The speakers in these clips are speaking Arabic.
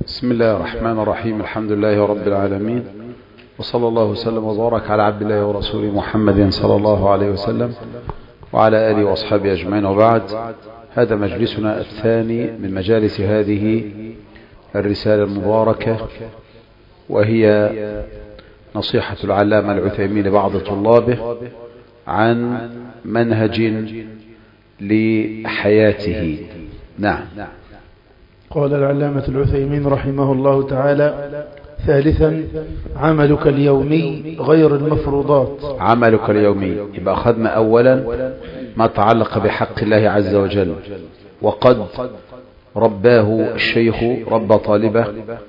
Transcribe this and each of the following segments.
بسم الله الرحمن الرحيم. الحمد لله رب العالمين، وصلى الله وسلم وبارك على عبد الله ورسوله محمد صلى الله عليه وسلم وعلى آله وأصحابه أجمعين، وبعد. هذا مجلسنا الثاني من مجالس هذه الرسالة المباركة، وهي نصيحة العلامة العثيمين لبعض طلابه عن منهج لحياته. نعم. قال العلامة العثيمين رحمه الله تعالى: ثالثا، عملك اليومي غير المفروضات. عملك اليومي، يبقى أخذنا أولا ما تعلق بحق الله عز وجل، وقد رباه الشيخ رب طالبه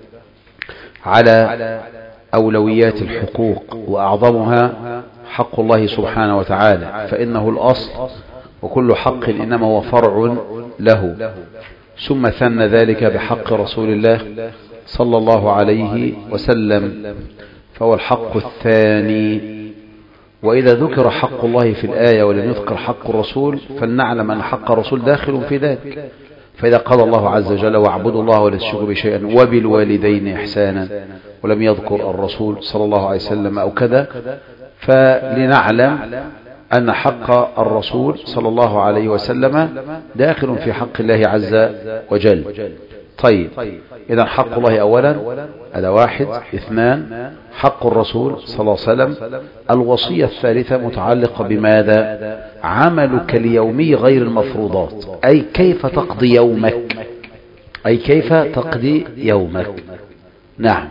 على أولويات الحقوق، وأعظمها حق الله سبحانه وتعالى، فإنه الأصل، وكل حق إنما هو فرع له. ثم ثنى ذلك بحق رسول الله صلى الله عليه وسلم، فهو الحق الثاني. وإذا ذكر حق الله في الآية ولم يذكر حق الرسول، فلنعلم أن حق الرسول داخل في ذلك. فإذا قال الله عز وجل: واعبدوا الله ولا تشركوا به شيئا وبالوالدين إحسانا، ولم يذكر الرسول صلى الله عليه وسلم أو كذا، فلنعلم أن حق الرسول صلى الله عليه وسلم داخل في حق الله عز وجل. طيب، إذا حق الله أولا، هذا واحد. اثنان، حق الرسول صلى الله عليه وسلم. الوصية الثالثة متعلقة بماذا؟ عملك اليومي غير المفروضات، أي كيف تقضي يومك، أي كيف تقضي يومك. نعم.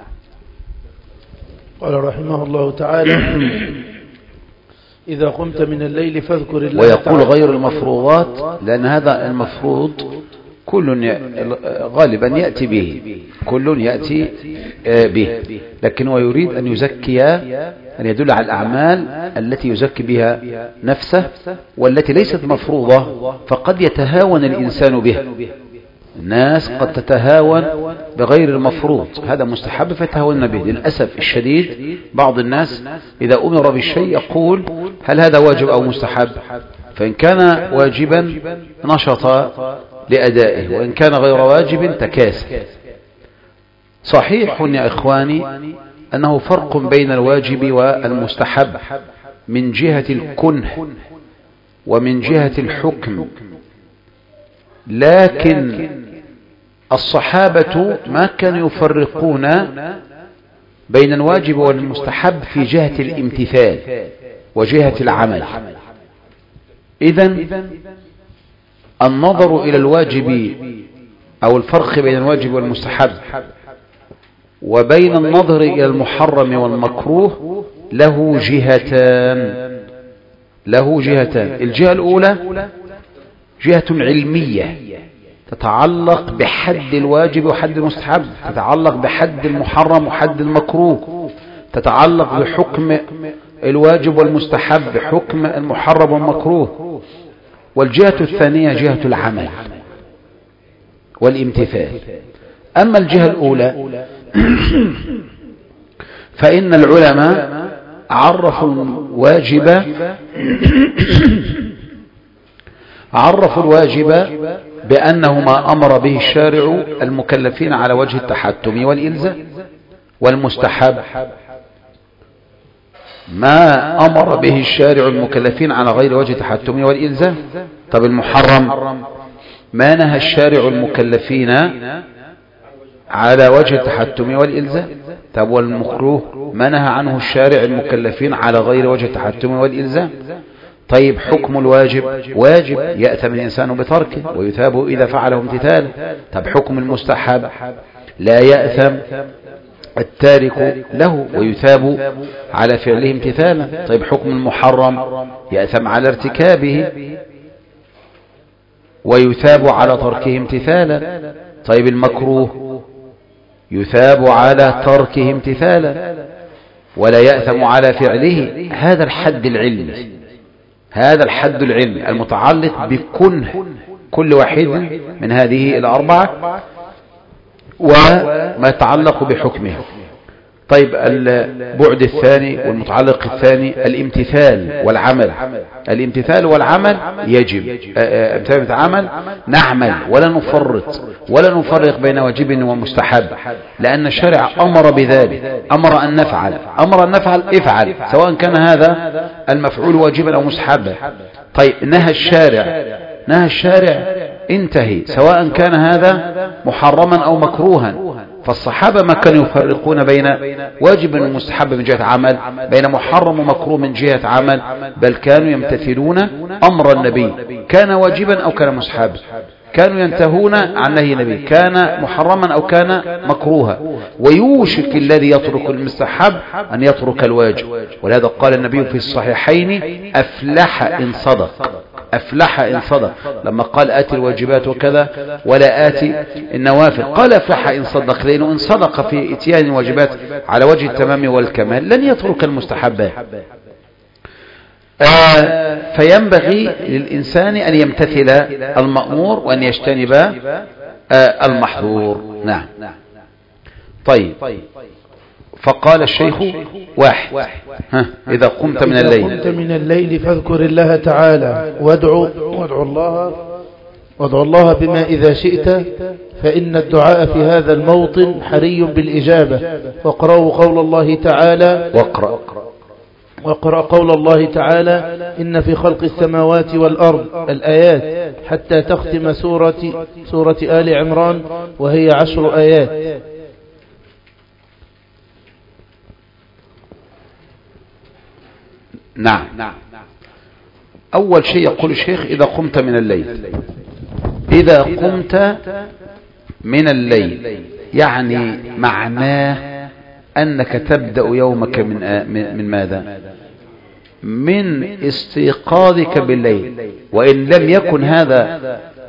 قال رحمه الله تعالى: إذا قمت من الليل فاذكر الله. ويقول غير المفروضات لأن هذا المفروض كل غالبا يأتي به، كل يأتي به، لكن هو يريد أن يزكي، أن يدل على الأعمال التي يزكي بها نفسه والتي ليست مفروضة، فقد يتهاون الإنسان بها. الناس قد تتهاون بغير المفروض، هذا مستحب فتهاون به. للأسف الشديد بعض الناس إذا أمر بالشيء يقول: هل هذا واجب أو مستحب؟ فإن كان واجبا نشط لأدائه، وإن كان غير واجب تكاسل. صحيح يا إخواني أنه فرق بين الواجب والمستحب من جهة الكنه ومن جهة الحكم، لكن الصحابة ما كانوا يفرقون بين الواجب والمستحب في جهة الامتثال وجهة العمل. إذن النظر إلى الواجب أو الفرق بين الواجب والمستحب وبين النظر إلى المحرم والمكروه له جهتان. الجهة الأولى جهة علمية تتعلق بحد الواجب وحد المستحب، تتعلق بحد المحرم وحد المكروه، تتعلق بحكم الواجب والمستحب، بحكم المحرم والمكروه. والجهة الثانية جهة العمل والامتثال. أما الجهة الأولى فإن العلماء عرفوا الواجب بأنه ما أمر به الشارع المكلفين على وجه التحتم والإلزام، والمستحب ما أمر به الشارع المكلفين على غير وجه التحتم والإلزام. طب المحرم ما نهى الشارع المكلفين على وجه التحتم والإلزام. طب والمكروه ما نهى عنه الشارع المكلفين على غير وجه التحتم والإلزام. طيب حكم الواجب واجب يأثم الإنسان بتركه ويثاب إذا فعله امتثالا. طب حكم المستحب لا يأثم التارك له ويثاب على فعله امتثالا. طيب حكم المحرم يأثم على ارتكابه ويثاب على تركه امتثالا. طيب المكروه يثاب على تركه امتثالا ولا يأثم على فعله. هذا الحد العلمي، هذا الحد العلمي المتعلق بكنه كل واحد من هذه الأربعة وما يتعلق بحكمها. طيب البعد الثاني والمتعلق الثاني الامتثال والعمل. الامتثال والعمل يجب امتثال عمل نعمل ولا نفرق بين واجب ومستحب، لأن الشارع أمر بذلك، أمر أن نفعل افعل، سواء كان هذا المفعول واجبا أو مستحبا. طيب نهى الشارع انتهي، سواء كان هذا محرما أو مكروها. فالصحابة ما كانوا يفرقون بين واجب ومستحب من جهة عمل، بين محرم ومكروه من جهة عمل، بل كانوا يمتثلون أمر النبي، كان واجبا أو كان مستحب، كانوا ينتهون عن نهي النبي، كان محرما أو كان مكروها. ويوشك الذي يترك المستحب أن يترك الواجب، ولهذا قال النبي في الصحيحين أفلح إن صدق، لما قال آتي الواجبات وكذا ولا آتي النوافل، قال أفلح إن صدق، لأنه إن صدق في إتيان الواجبات على وجه التمام والكمال لن يترك المستحبات. فينبغي للإنسان أن يمتثل المأمور وأن يجتنب المحظور. نعم. طيب، فقال الشيخ واحد إذا قمت من الليل فاذكر الله تعالى وادعو الله بما إذا شئت، فإن الدعاء في هذا الموطن حري بالإجابة. واقرأوا قول الله تعالى واقرأ قول الله تعالى إن في خلق السماوات والأرض الآيات حتى تختم سورة آل عمران وهي 10 آيات. نعم. أول شيء يقول الشيخ إذا قمت من الليل يعني معناه أنك تبدأ يومك من ماذا؟ من استيقاظك بالليل، وإن لم يكن هذا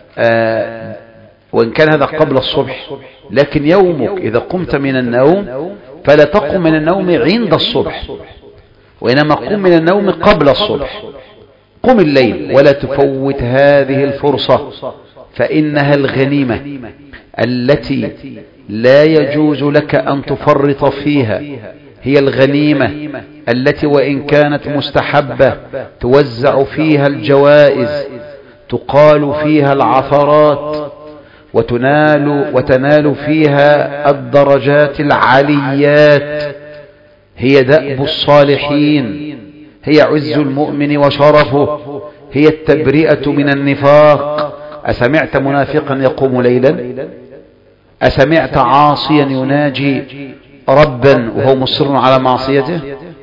وإن كان هذا قبل الصبح، لكن يومك إذا قمت من النوم فلا تقم من النوم عند الصبح، وإنما قم من النوم قبل الصبح. قم الليل ولا تفوت هذه الفرصة، فإنها الغنيمة التي لا يجوز لك أن تفرط فيها. هي الغنيمة التي وإن كانت مستحبة توزع فيها الجوائز، تقال فيها العثرات، وتنال فيها الدرجات العليات. هي دأب الصالحين، هي عز المؤمن وشرفه، هي التبرئة من النفاق. أسمعت منافقا يقوم ليلا؟ أسمعت عاصيا يناجي ربا وهو مصر على معصيته؟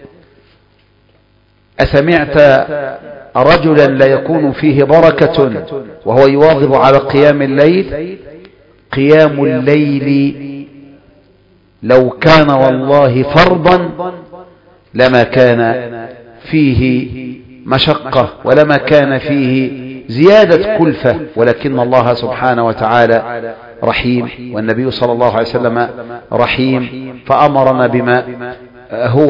أسمعت رجلا لا يكون فيه بركة وهو يواظب على قيام الليل؟ قيام الليل لو كان والله فرضا لما كان فيه مشقة ولما كان فيه زيادة كلفة، ولكن الله سبحانه وتعالى رحيم، والنبي صلى الله عليه وسلم رحيم، فأمرنا بما هو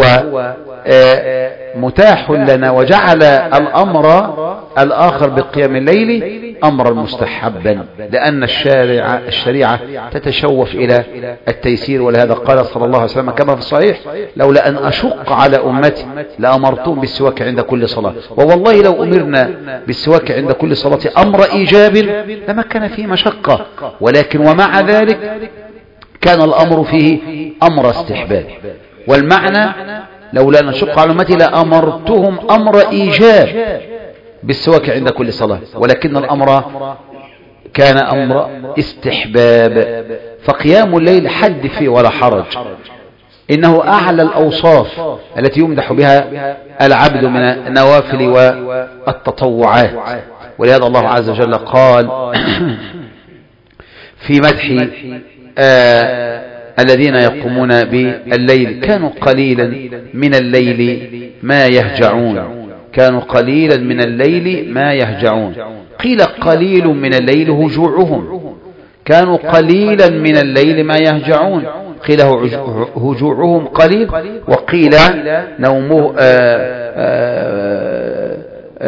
متاح لنا، وجعل الأمر الآخر بقيام الليل أمرا مستحبا، لأن الشريعة تتشوف إلى التيسير. ولهذا قال صلى الله عليه وسلم كما في الصحيح لولا أن أشق على أمتي لأمرتهم بالسواك عند كل صلاة. ووالله لو أمرنا بالسواك عند كل صلاة أمر إيجاب لما كان فيه مشقة، ولكن ومع ذلك كان الأمر فيه أمر استحباب. والمعنى لولا أن أشق على أمتي لأمرتهم أمر إيجاب بالسواك عند كل صلاة، ولكن الأمر كان أمر استحباب. فقيام الليل حد فيه ولا حرج، إنه أعلى الأوصاف التي يمدح بها العبد من النوافل والتطوعات. ولهذا الله عز وجل قال في مدح الذين يقومون بالليل كانوا قليلا من الليل ما يهجعون. كانوا قليلا من الليل ما يهجعون. قيل قليل من الليل هجوعهم، كانوا قليلا من الليل ما يهجعون، قيل هجوعهم قليل، وقيل نومه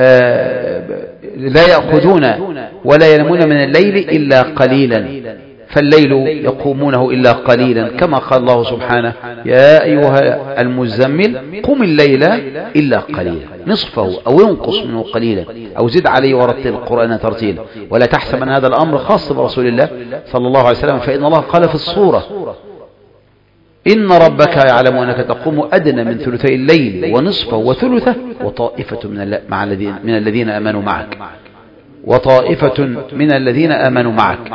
لا يأخذون ولا ينامون من الليل إلا قليلا. فالليل يقومونه إلا قليلا، كما قال الله سبحانه يا أيها المزمل قم الليل إلا قليلا نصفه أو ينقص منه قليلا أو زد عليه ورتل القرآن ترتيلا. ولا تحسب أن هذا الأمر خاص برسول الله صلى الله عليه وسلم، فإن الله قال في الصورة إن ربك يعلم أنك تقوم أدنى من ثلثي الليل ونصفه وثلثه وطائفة من الذين آمنوا معك، وطائفة من الذين آمنوا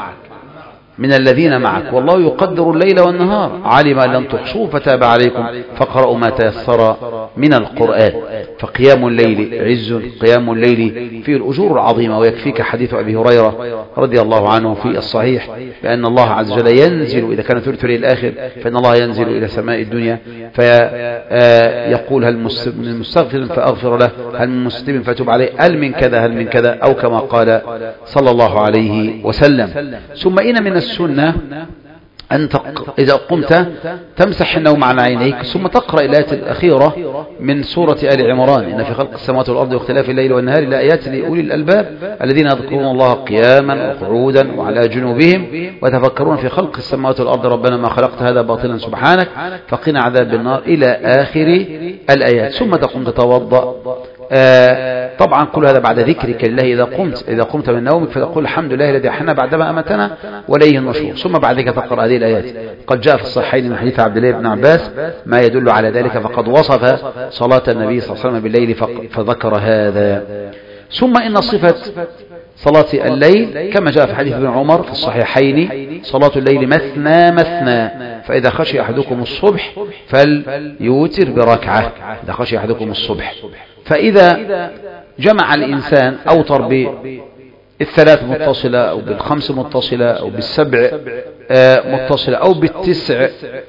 معك والله يقدر الليل والنهار علم أن لن تحصوه فتاب عليكم فاقرأوا ما تيسر من القرآن. فقيام الليل عز، قيام الليل فيه الأجور العظيمة. ويكفيك حديث أبي هريرة رضي الله عنه في الصحيح بأن الله عز وجل ينزل إذا كان ثلث الليل الآخر، فإن الله ينزل إلى سماء الدنيا فيقول هل من مستغفر فأغفر له، هل من مستتب فتوب عليه، هل من كذا هل من كذا، أو كما قال صلى الله عليه وسلم. ثم إن من السنة أن إذا قمت تمسح النوم عن عينيك ثم تقرأ الآيات الأخيرة من سورة آل عمران إن في خلق السماوات والأرض واختلاف الليل والنهار لآيات لأولي الألباب الذين يذكرون الله قياما وقعودا وعلى جنوبهم ويتفكرون في خلق السماوات والأرض ربنا ما خلقت هذا باطلا سبحانك فقنا عذاب النار إلى آخر الآيات. ثم تقوم تتوضأ. طبعا كل هذا بعد ذكرك لله إذا قمت من نومك فتقول الحمد لله الذي أحيانا بعدما أماتنا وإليه النشور. ثم بعد ذلك تقرأ هذه الآيات. قد جاء في الصحيحين من حديث عبد الله بن عباس ما يدل على ذلك، فقد وصف صلاة النبي صلى الله عليه وسلم بالليل فذكر هذا. ثم إن صفة صلاة الليل كما جاء في حديث ابن عمر في الصحيحين صلاة الليل مثنى مثنى، فإذا خشي أحدكم الصبح فليوتر بركعة إذا خشي أحدكم الصبح. فإذا جمع الإنسان أوتر بالثلاث متصلة أو بالخمس متصلة أو بالسبع متصلة أو بالتسع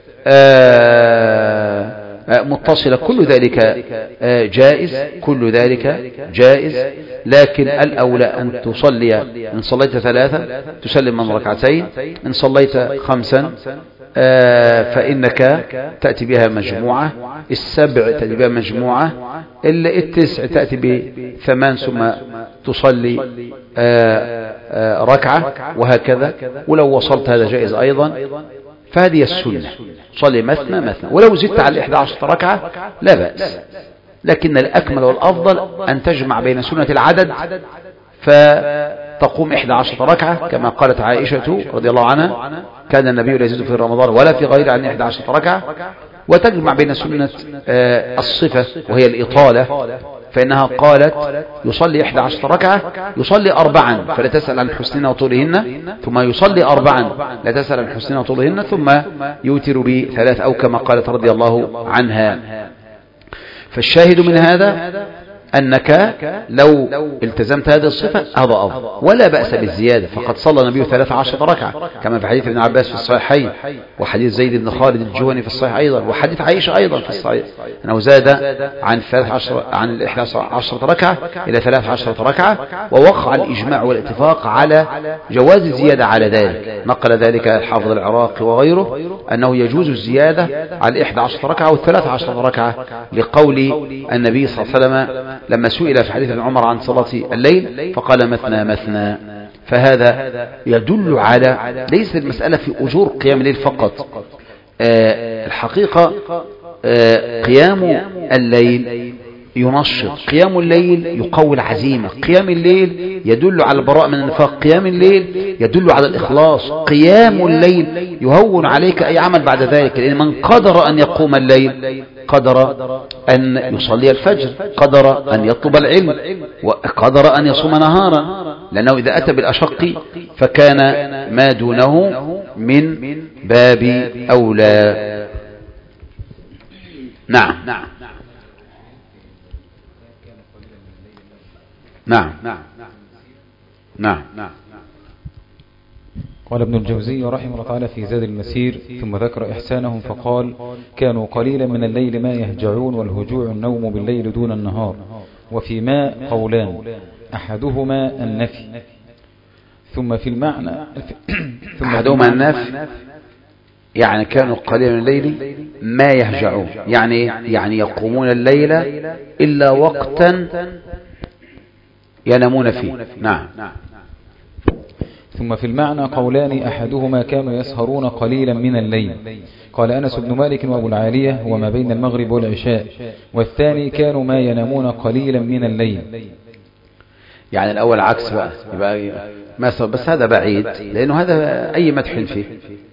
متصلة، كل ذلك جائز، لكن الأولى أن تصلي إن صليت ثلاثة تسلم من ركعتين، إن صليت خمسا فإنك تأتي بها مجموعة، السبع تأتي بها مجموعة، التسع تأتي بثمان ثم تصلي ركعة وهكذا. ولو وصلت هذا جائز أيضا. فهذه السنة، صلي مثنى مثنى، ولو زدت على 11 ركعة لا بأس، لكن الأكمل والأفضل أن تجمع بين سنة العدد فتقوم 11 ركعة كما قالت عائشة رضي الله عنها كان النبي لا يزيد في رمضان ولا في غيره عن 11 ركعة، وتجمع بين سنة الصفة وهي الإطالة، فإنها قالت يصلي 11 ركعة يصلي 4 فلا تسأل عن حسننا وطولهن، ثم يصلي 4 لا تسأل عن حسننا وطولهن، ثم يوتر ب3 أو كما قالت رضي الله عنها. فالشاهد من هذا أنك لو التزمت هذه الصفة هذا أفضل، ولا بأس بالزيادة، فقد صلى النبي 13 ركعة كما في حديث ابن عباس في الصحيحين، وحديث زيد بن خالد الجهني في الصحيح أيضا، وحديث عائشة أيضا في الصحيح أنه زاد عن 11 ركعة إلى 13 ركعة، ووقع الإجماع والاتفاق على جواز الزيادة على ذلك. نقل ذلك الحافظ العراقي وغيره أنه يجوز الزيادة على 11 ركعة و 13 ركعة لقول النبي صلى الله عليه وسلم لما سئل في حديث ابن عمر عن صلاة الليل فقال مثنى مثنى. فهذا يدل على ليس المسألة في أجور قيام الليل فقط، الحقيقة قيام الليل ينشط، قيام الليل يقوي العزيمة، قيام الليل يدل على البراء من النفاق، قيام الليل يدل على الإخلاص، قيام الليل يهون عليك أي عمل بعد ذلك، لأن من قدر أن يقوم الليل قدر أن يصلي الفجر، قدر أن يطلب العلم، وقدر أن يصوم نهارا، لأنه إذا أتى بالأشق فكان ما دونه من باب أولى. نعم نعم نعم نعم. قال ابن الجوزي رحمه الله تعالى في زاد المسير ثم ذكر إحسانهم فقال كانوا قليلا من الليل ما يهجعون، والهجوع النوم بالليل دون النهار، وفي ما قولان أحدهما النفي. ثم في المعنى أحدهما النفي يعني كانوا قليلا من الليل ما يهجعون، يعني يقومون الليل إلا وقتا ينامون فيه. نعم. ثم في المعنى قولان أحدهما كانوا يسهرون قليلا من الليل، قال أنس بن مالك وأبو العالية وما بين المغرب والعشاء، والثاني كانوا ما ينامون قليلا من الليل. يعني الأول عكس بقى، يبقى مثلا، بس هذا بعيد لأنه هذا أي مدح فيه.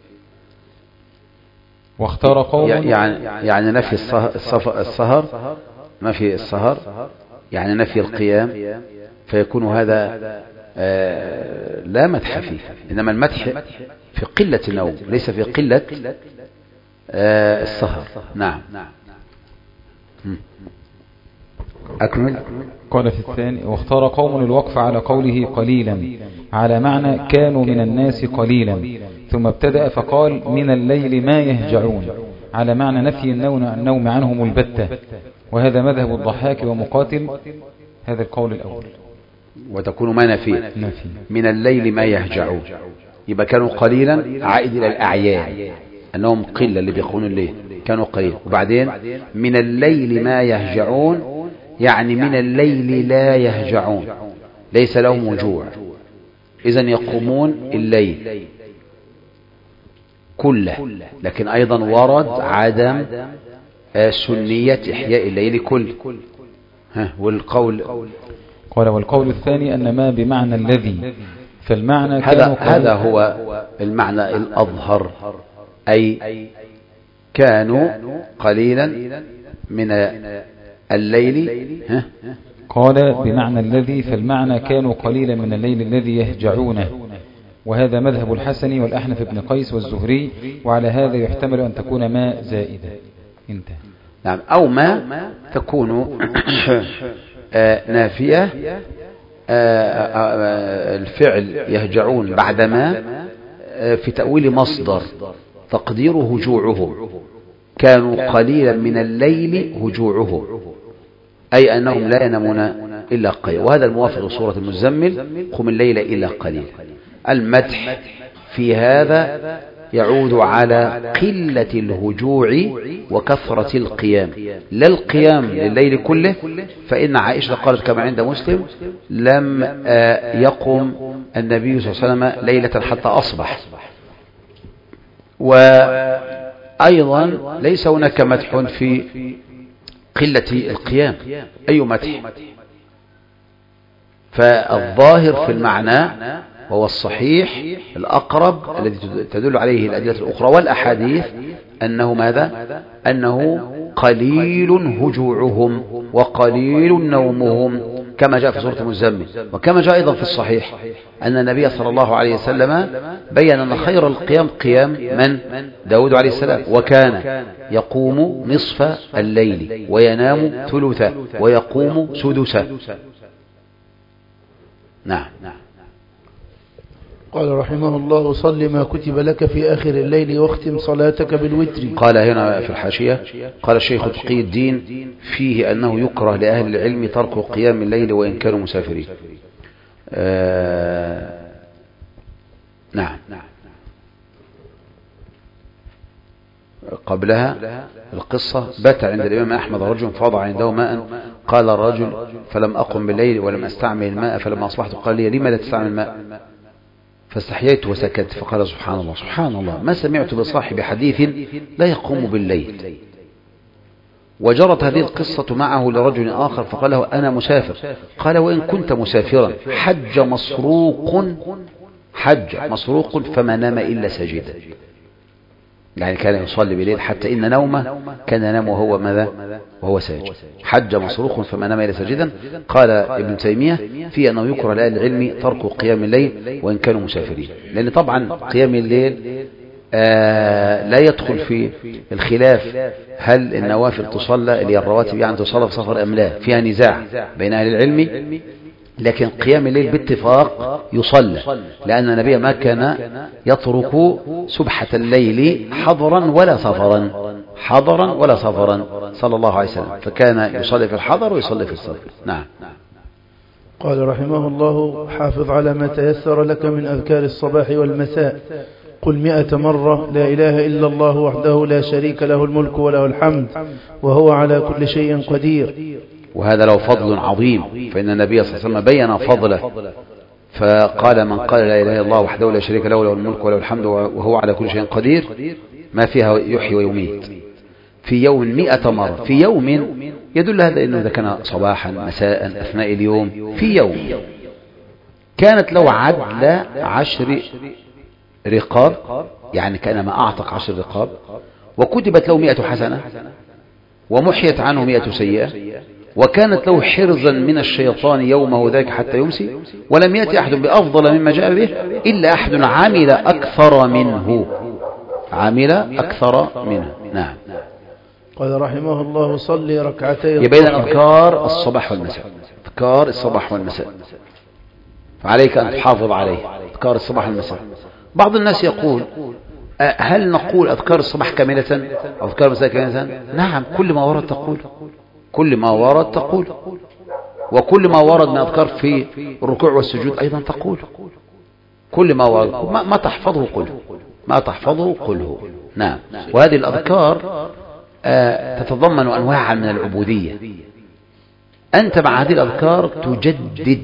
واختار قوم يعني نفي السهر، نفي السهر يعني نفي القيام، فيكون هذا لا مدح فيه، إنما المدح في قلة النوم ليس في قلة السهر. نعم. أكمل. قال في الثاني: واختار قوم الوقف على قوله قليلا على معنى كانوا من الناس قليلا، ثم ابتدأ فقال من الليل ما يهجعون على معنى نفي النوم عنهم البتة، وهذا مذهب الضحاك ومقاتل. هذا القول الأول. وتكون ما نفي من الليل ما يهجعون، يبقى كانوا قليلا عائد إلى الأعيان، أنهم قلة اللي بيقولون الليل كانوا قليل. وبعدين من الليل ما يهجعون يعني من الليل لا يهجعون، ليس لهم وجوع، إذن يقومون الليل كله. لكن أيضا ورد عدم سنية إحياء الليل كله. والقول قال: والقول الثاني أن ما بمعنى الذي، فالمعنى هذا هو المعنى الأظهر، أي كانوا قليلا من الليل. قال بمعنى الذي، فالمعنى كانوا قليلا من الليل الذي يهجعونه، وهذا مذهب الحسن والأحنف بن قيس والزهري، وعلى هذا يحتمل أن تكون ما زائدة. انتهى. نعم. أو ما تكون نافية، الفعل يهجعون بعدما في تأويل مصدر تقديره هجوعهم، كانوا قليلا من الليل هجوعهم، أي أنهم لا ينامون إلا قليلا. وهذا الموافق لسورة المزمل: قم الليل إلا قليلا. المدح في هذا يعود على قلة الهجوع وكثرة القيام، لا القيام لليل كله، فإن عائشة قالت كما عند مسلم: لم يقم النبي صلى الله عليه وسلم ليلة حتى أصبح. وأيضا ليس هناك مدح في قلة القيام، أي مدح؟ فالظاهر في المعنى وهو الصحيح الأقرب الذي تدل عليه الأدلة الأخرى والأحاديث أنه ماذا؟ أنه قليل هجوعهم وقليل نومهم، كما جاء في سورة المزمل. وكما جاء أيضا في الصحيح أن النبي صلى الله عليه وسلم بيّن أن خير القيام قيام من؟ داود عليه السلام، وكان يقوم نصف الليل وينام ثلثه ويقوم سدسه. نعم. قال رحمه الله: صل ما كتب لك في آخر الليل واختم صلاتك بالوتر. قال هنا في الحاشية: قال الشيخ تقي الدين فيه أنه يكره لأهل العلم ترك قيام الليل وإن كانوا مسافرين. نعم. قبلها القصة: بات عند الإمام أحمد رجل فوضع عنده ماء، قال الرجل: فلم أقم بالليل ولم أستعمل الماء، فلما أصبحت قال لي: لما لا تستعمل الماء؟ فاستحييت وسكت. فقال: سبحان الله سبحان الله، ما سمعت بصاحب حديث لا يقوم بالليل. وجرت هذه القصة معه لرجل آخر فقال له: أنا مسافر. قال: وإن كنت مسافرا حج مسروق فما نام إلا ساجدا. يعني كان يصلي بالليل حتى إن نومه كان ينام وهو ماذا؟ وهو ساجد. حج مسروق فما نام إلا ساجدا. قال ابن تيمية في أنه يكره لأهل العلم ترك قيام الليل وإن كانوا مسافرين، لأن طبعا قيام الليل لا يدخل في الخلاف هل النوافل تصلى اللي الرواتب يعني تصلى في سفر أم لا، فيها نزاع بين أهل العلم، لكن قيام الليل باتفاق يصلى، لأن النبي ما كان يترك سبحة الليل حضرا ولا سفرا صلى الله عليه وسلم، فكان يصلي في الحضر ويصلي في السفر. نعم. قال رحمه الله: حافظ على ما تيسر لك من أذكار الصباح والمساء، قل 100 مرة: لا إله إلا الله وحده لا شريك له الملك وله الحمد وهو على كل شيء قدير. وهذا له فضل عظيم، فإن النبي صلى الله عليه وسلم بيّن فضله فقال من قال لا إله إلا الله وحده لا شريك له له الملك وله الحمد وهو على كل شيء قدير ما فيها يحيي ويميت في يوم 100 مرة في يوم، يدل هذا أنه إذا كان صباحا مساء أثناء اليوم في يوم كانت له عدل 10 رقاب، يعني كأنما أعتق 10 رقاب، وكتبت له 100 حسنة ومحيت عنه 100 سيئة، وكانت له حرزا من الشيطان يومه ذاك حتى يمسي، ولم يأتي أحد بأفضل مما جاء به إلا أحد عمل أكثر منه. نعم. قال رحمه الله صلي ركعتي يبين أذكار الصباح والمساء، أذكار الصباح والمساء، فعليك أن تحافظ عليه، أذكار الصباح والمساء. بعض الناس يقول هل نقول أذكار الصباح كاملة أو أذكار المساء كاملة؟ نعم، كل ما ورد تقول، كل ما ورد تقول، وكل ما ورد من أذكار في الركوع والسجود أيضا تقول، كل ما ورد ما تحفظه قله، ما تحفظه قله. نعم. وهذه الأذكار تتضمن أنواعا من العبودية. أنت مع هذه الأذكار تجدد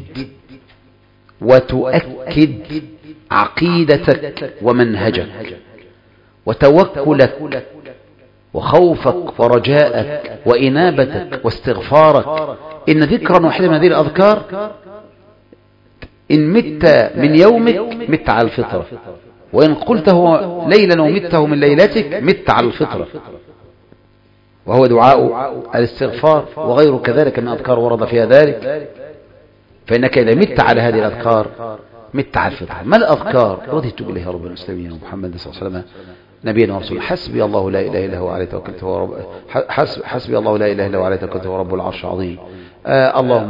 وتؤكد عقيدتك ومنهجك وتوكلك وخوفك ورجاءك وإنابتك واستغفارك. إن ذكرا واحدة من هذه الأذكار إن مت من يومك مت على الفطرة، وإن قلته ليلا ومته من ليلتك مت على الفطرة، وهو دعاء الاستغفار وغير كذلك من أذكار ورد فيها ذلك. فإنك إذا مت على هذه الأذكار مت على الفطرة. ما الأذكار؟ رضيت بالله رب المسلمين ومحمد صلى الله عليه وسلم نبينا ورسوله. حسبي الله لا إله إلا هو عليه توكلت حسبي الله لا إله إلا هو عليه توكلت ورب العرش العظيم. اللهم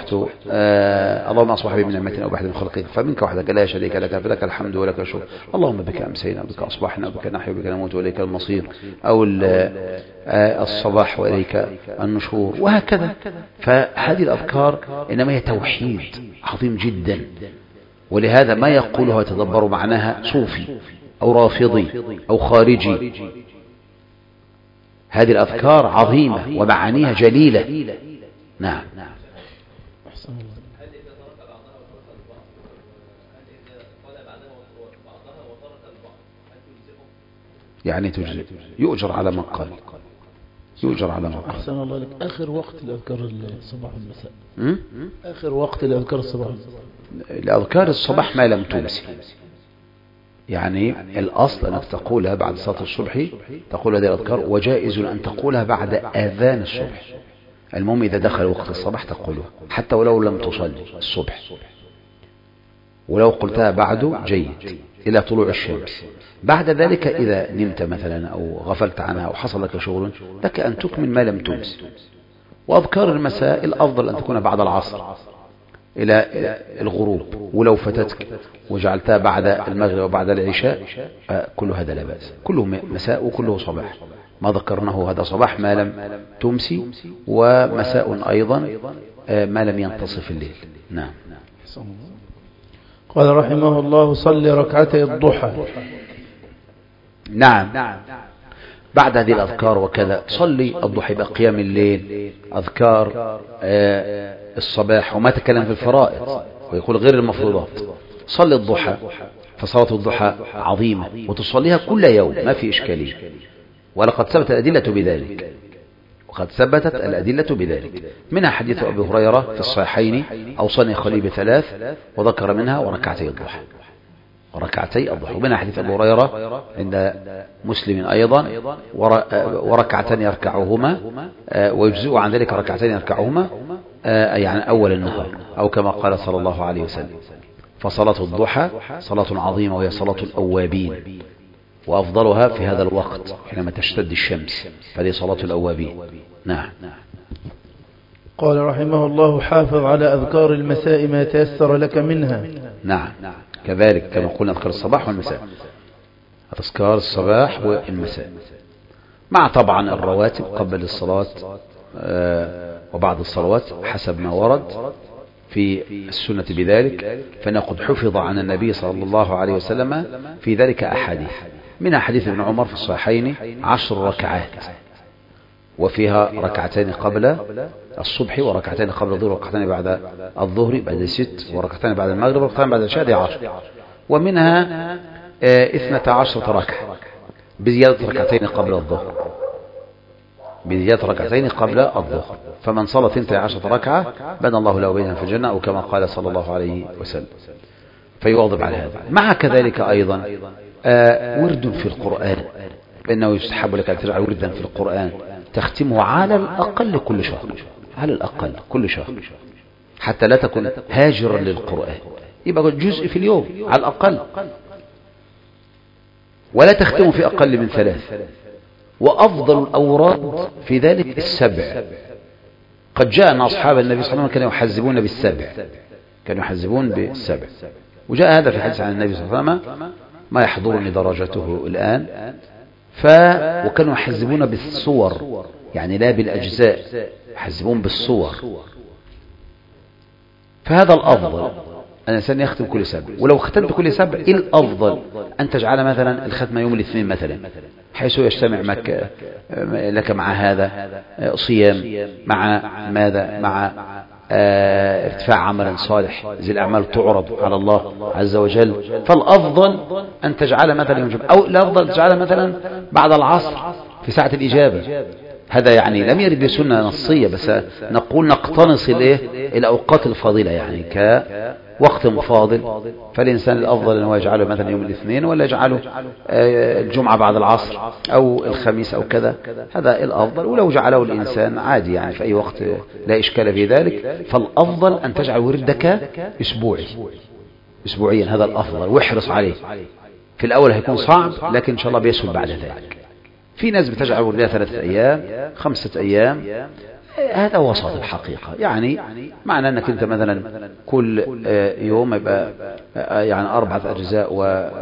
أصبح بي من نعمة وبحد من خلقك فمنك وحدك لا شريك لك فلك الحمد ولك الشكر. اللهم بك أمسينا بك أصبحنا بك نحيا بك نموت وإليك المصير، أو الصباح وإليك النشور، وهكذا. فهذه الأذكار إنما هي توحيد عظيم جدا، ولهذا ما يقولها يتدبر معناها صوفي أو رافضي أو خارجي. هذه الأذكار عظيمة ومعانيها جليلة. نعم. يعني يؤجر على من قال، يؤجر على من قال. أحسن الله لك. آخر وقت الأذكار الصباح والمساء، آخر وقت الأذكار الصباح الأذكار الصباح ما لم تمسي، يعني الأصل أنك تقولها بعد صلاة الصبح، تقول هذه الأذكار، وجائز أن تقولها بعد آذان الصبح. المهم إذا دخل وقت الصباح تقولها حتى ولو لم تصلي الصبح، ولو قلتها بعده جيد إلى طلوع الشمس. بعد ذلك إذا نمت مثلا أو غفلت عنها أو حصل لك شغل لك أن تكمل ما لم تمس. وأذكار المساء الأفضل أن تكون بعد العصر إلى الغروب، ولو فتتك وجعلتها بعد المغرب وبعد العشاء كل هذا لا بأس، كله مساء وكله صباح. ما ذكرناه هذا صباح ما لم تمسي، ومساء أيضا ما لم ينتصف الليل. نعم. قال رحمه الله صلي ركعتي الضحى. نعم. بعد هذه الأذكار وكذا صلي الضحى، بقيام الليل، أذكار الصباح، وما تكلم في الفرائض ويقول غير المفروضات. صلي الضحى، فصلاة الضحى عظيمة وتصليها كل يوم ما في إشكالية، ولقد ثبت الأدلة بذلك، وقد ثبتت الأدلة بذلك. منها حديث أبي هريرة في الصحيحين أوصاني خليل ب3، وذكر منها وركعتي الضحى، وركعتي الضحى. ومنها حديث أبي هريرة عند مسلم أيضا وركعتين يركعهما، ويجزئ عن ذلك ركعتين يركعهما يعني أول النهار، أو كما قال صلى الله عليه وسلم. فصلاة الضحى صلاة عظيمة، وهي صلاة الأوابين، وأفضلها في هذا الوقت حينما تشتد الشمس، فهذه صلاة الأوابين. نعم. قال رحمه الله حافظ على أذكار المساء ما تيسر لك منها. نعم، كذلك كما قلنا أذكار الصباح والمساء، أذكار الصباح والمساء، مع طبعا الرواتب قبل الصلاة وبعد الصلوات حسب ما ورد في السنة بذلك. فإنه قد حفظ عن النبي صلى الله عليه وسلم في ذلك أحاديث، منها حديث ابن عمر في الصحيحين 10 ركعات، وفيها ركعتين قبل الصبح، وركعتين قبل الظهر، وركعتين بعد الظهر، بعد 6، وركعتين بعد المغرب، وركعتين بعد العشاء، دي 10. ومنها 12 ركعة بزيادة ركعتين قبل الظهر، بزيادة ركعتين قبل الظهر. فمن صلى 12 ركعة بنى الله له بيتا في الجنة، أو كما قال صلى الله عليه وسلم. فيواظب على هذا. مع كذلك أيضا ورد في القرآن، فإنه يستحب لك أن تجعل وردا في القرآن تختمه على الأقل كل شهر، على الأقل كل شهر، حتى لا تكون هاجرا للقرآن. يبقى جزء في اليوم على الأقل، ولا تختمه في أقل من 3. وأفضل الأوراد في ذلك 7. قد جاء أن أصحاب النبي صلى الله عليه وسلم كانوا يحزبون بال7، كانوا يحزبون بال7. وجاء هذا في حديث عن النبي صلى الله عليه وسلم ما يحضرني درجته الآن. وكانوا يحزبون بالصور، يعني لا بالأجزاء، يحزبون بالصور. فهذا الأفضل أن الإنسان يختم كل 7. ولو ختمت كل 7 الأفضل أن تجعل مثلا الختمة يوم الاثنين مثلا، حيث يجتمع لك مع هذا صيام، مع ماذا، مع ارتفاع عمل صالح، زي الأعمال تعرض على الله عز وجل. فالأفضل أن تجعل مثلا يوم الجمعة، أو الأفضل تجعل مثلا بعد العصر في ساعة الإجابة. هذا يعني لم يرد بسنة نصية، بس نقول نقتنص الأوقات الفاضلة، يعني كوقت فاضل. فالإنسان الأفضل أنه يجعله مثلا يوم الاثنين، ولا يجعله الجمعة بعد العصر أو الخميس أو كذا، هذا الأفضل. ولو جعله الإنسان عادي يعني في أي وقت لا إشكال في ذلك. فالأفضل أن تجعل وردك أسبوعيا، هذا الأفضل، واحرص عليه. في الأول هيكون صعب، لكن إن شاء الله بيسهل بعد ذلك. في ناس بتجعل وردها 3 أيام 5 أيام، هذا وسط الحقيقة. يعني معنى أنك أنت مثلا كل يوم يبقى يعني 4 أجزاء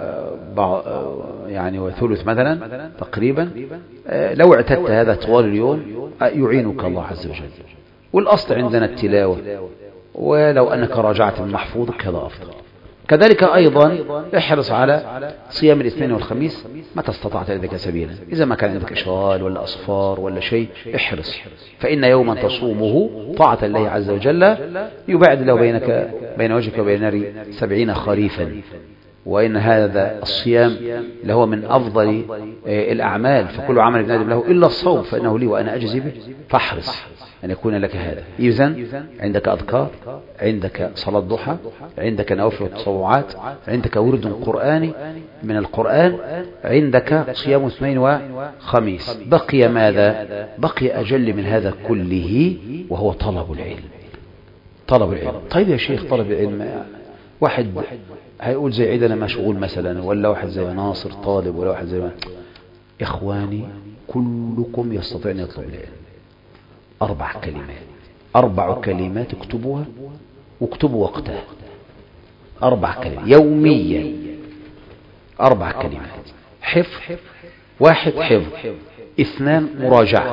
يعني وثلث مثلا تقريبا. لو اعتدت هذا طوال اليوم يعينك الله عز وجل. والأصل عندنا التلاوة، ولو أنك راجعت من محفوظك هذا أفضل. كذلك أيضا احرص على صيام الاثنين والخميس متى استطعت لذلك سبيلا. إذا ما كان عندك إشغال ولا أصفار ولا شيء احرص، فإن يوما تصومه طاعة الله عز وجل يبعد له بين وجهك وبين نار 70 خريفا. وإن هذا الصيام له من أفضل الأعمال، فكل عمل ابن آدم له إلا الصوم فإنه لي وأنا أجزي به، فاحرص أن يكون لك هذا. إذن عندك أذكار، عندك صلاة ضحى، عندك نوافل وتطوعات، عندك ورد قرآني من القرآن، عندك صيام اثنين وخميس. بقي ماذا؟ بقي أجل من هذا كله، وهو طلب العلم. طلب العلم. طيب يا شيخ طلب العلم، واحد هيقول زي عيدنا مشغول مثلا، ولا واحد زي ناصر طالب، ولا واحد زي إخواني كلكم يستطيع أن يطلب العلم. 4 كلمات، 4 كلمات اكتبوها واكتبوا وقتها. 4 كلمات يوميا، 4 كلمات. حفظ، 1 حفظ، 2 مراجعة،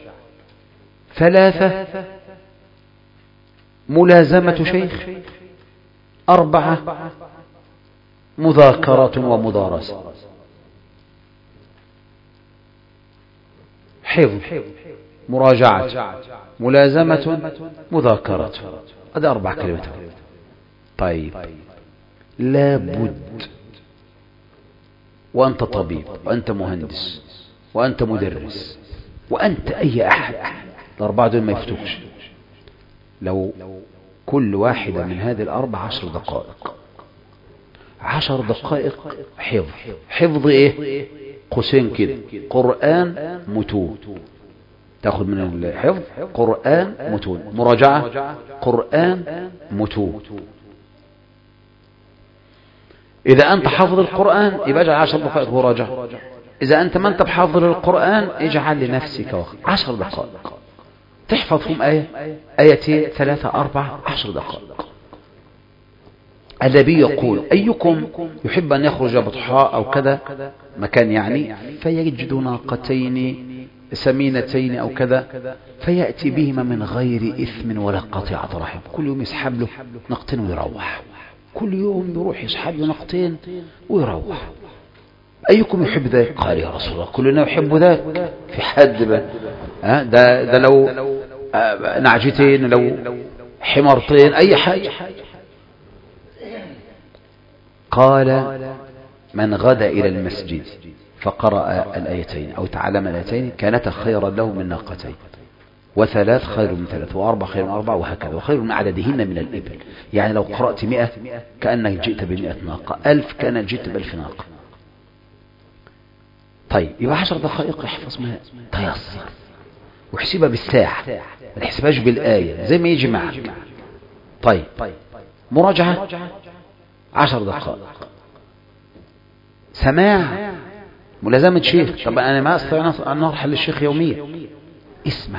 3 ملازمة شيخ، 4 مذاكرة ومدارسة. حفظ، مراجعة، ملازمة، مذاكرة. هذا 4 كلمات. طيب لابد وأنت طبيب، وأنت مهندس، وأنت مدرس، وأنت أي أحد، ال4 دول ما يفتوكش. لو كل واحدة من هذه ال4 10 دقائق، 10 دقائق حفظ. حفظ إيه؟ قوسين كده، قرآن متون، تأخذ من الحفظ قرآن متون. مراجعة قرآن متون. إذا أنت حافظ القرآن يبقى اجعل 10 دقائق مراجعة. إذا أنت ما أنت بحافظ القرآن اجعل لنفسك وقت 10 دقائق تحفظ فيهم آيتين 3 4 10 دقائق. النبي يقول أيكم يحب أن يخرج بطحاء أو كذا مكان يعني، فيجد ناقتين سمينتين أو كذا، فيأتي بهما من غير إثم ولا قطيعة رحم. كل يوم يسحب له نقطين ويروح، كل يوم يروح يسحب له نقطين ويروح. أيكم يحب ذلك؟ قال يا رسول الله كلنا يحب ذلك. في حد ده لو نعجتين، لو حمارتين، أي حاجة. قال من غدا إلى المسجد فقرأ الآيتين أو تعلم الآيتين كانت خيرا له من ناقتين، وثلاث خير من ثلاث، وأربع خير من أربع، وهكذا، وخير من عددهن من الإبل. يعني لو قرأت 100 كأنك جئت ب100 ناقة، 1000 كأنك جئت ب1000 ناقة. طيب يبقى 10 دقائق احفظ ما تيسر، واحسبها بالساعة، ما تحسبهاش بالآية زي ما يجي معك. طيب مراجعة 10 دقائق، سماع ملازمة شيخ. طب أنا ما أستطيع أن أرحل للشيخ يوميا، اسمع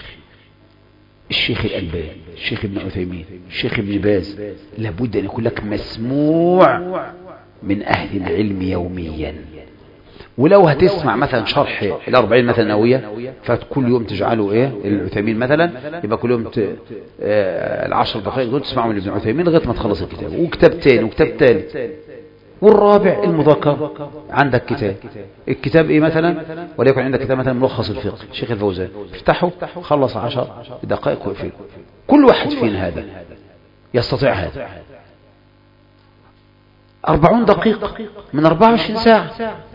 الشيخ الألباني، الشيخ ابن عثيمين، الشيخ ابن باز، لابد أن يكون لك مسموع من أهل العلم يوميا. ولو هتسمع مثلا شرح ال40 مثلا نووية، فكل يوم تجعله ايه العثيمين مثلا، يبقى كل يوم ال10 دقائق دول تسمعهم لابن عثيمين لغايه ما تخلص الكتاب، وكتاب تاني وكتاب ثالث. والرابع المذاكرة، عندك الكتاب ايه مثلا، وليكن عندك كتاب مثلا ملخص الفقه شيخ الفوزان، افتحه خلص 10 دقائق واقفل. كل واحد فينا هذا يستطيع هذا. 40 دقيقة من 24 ساعة.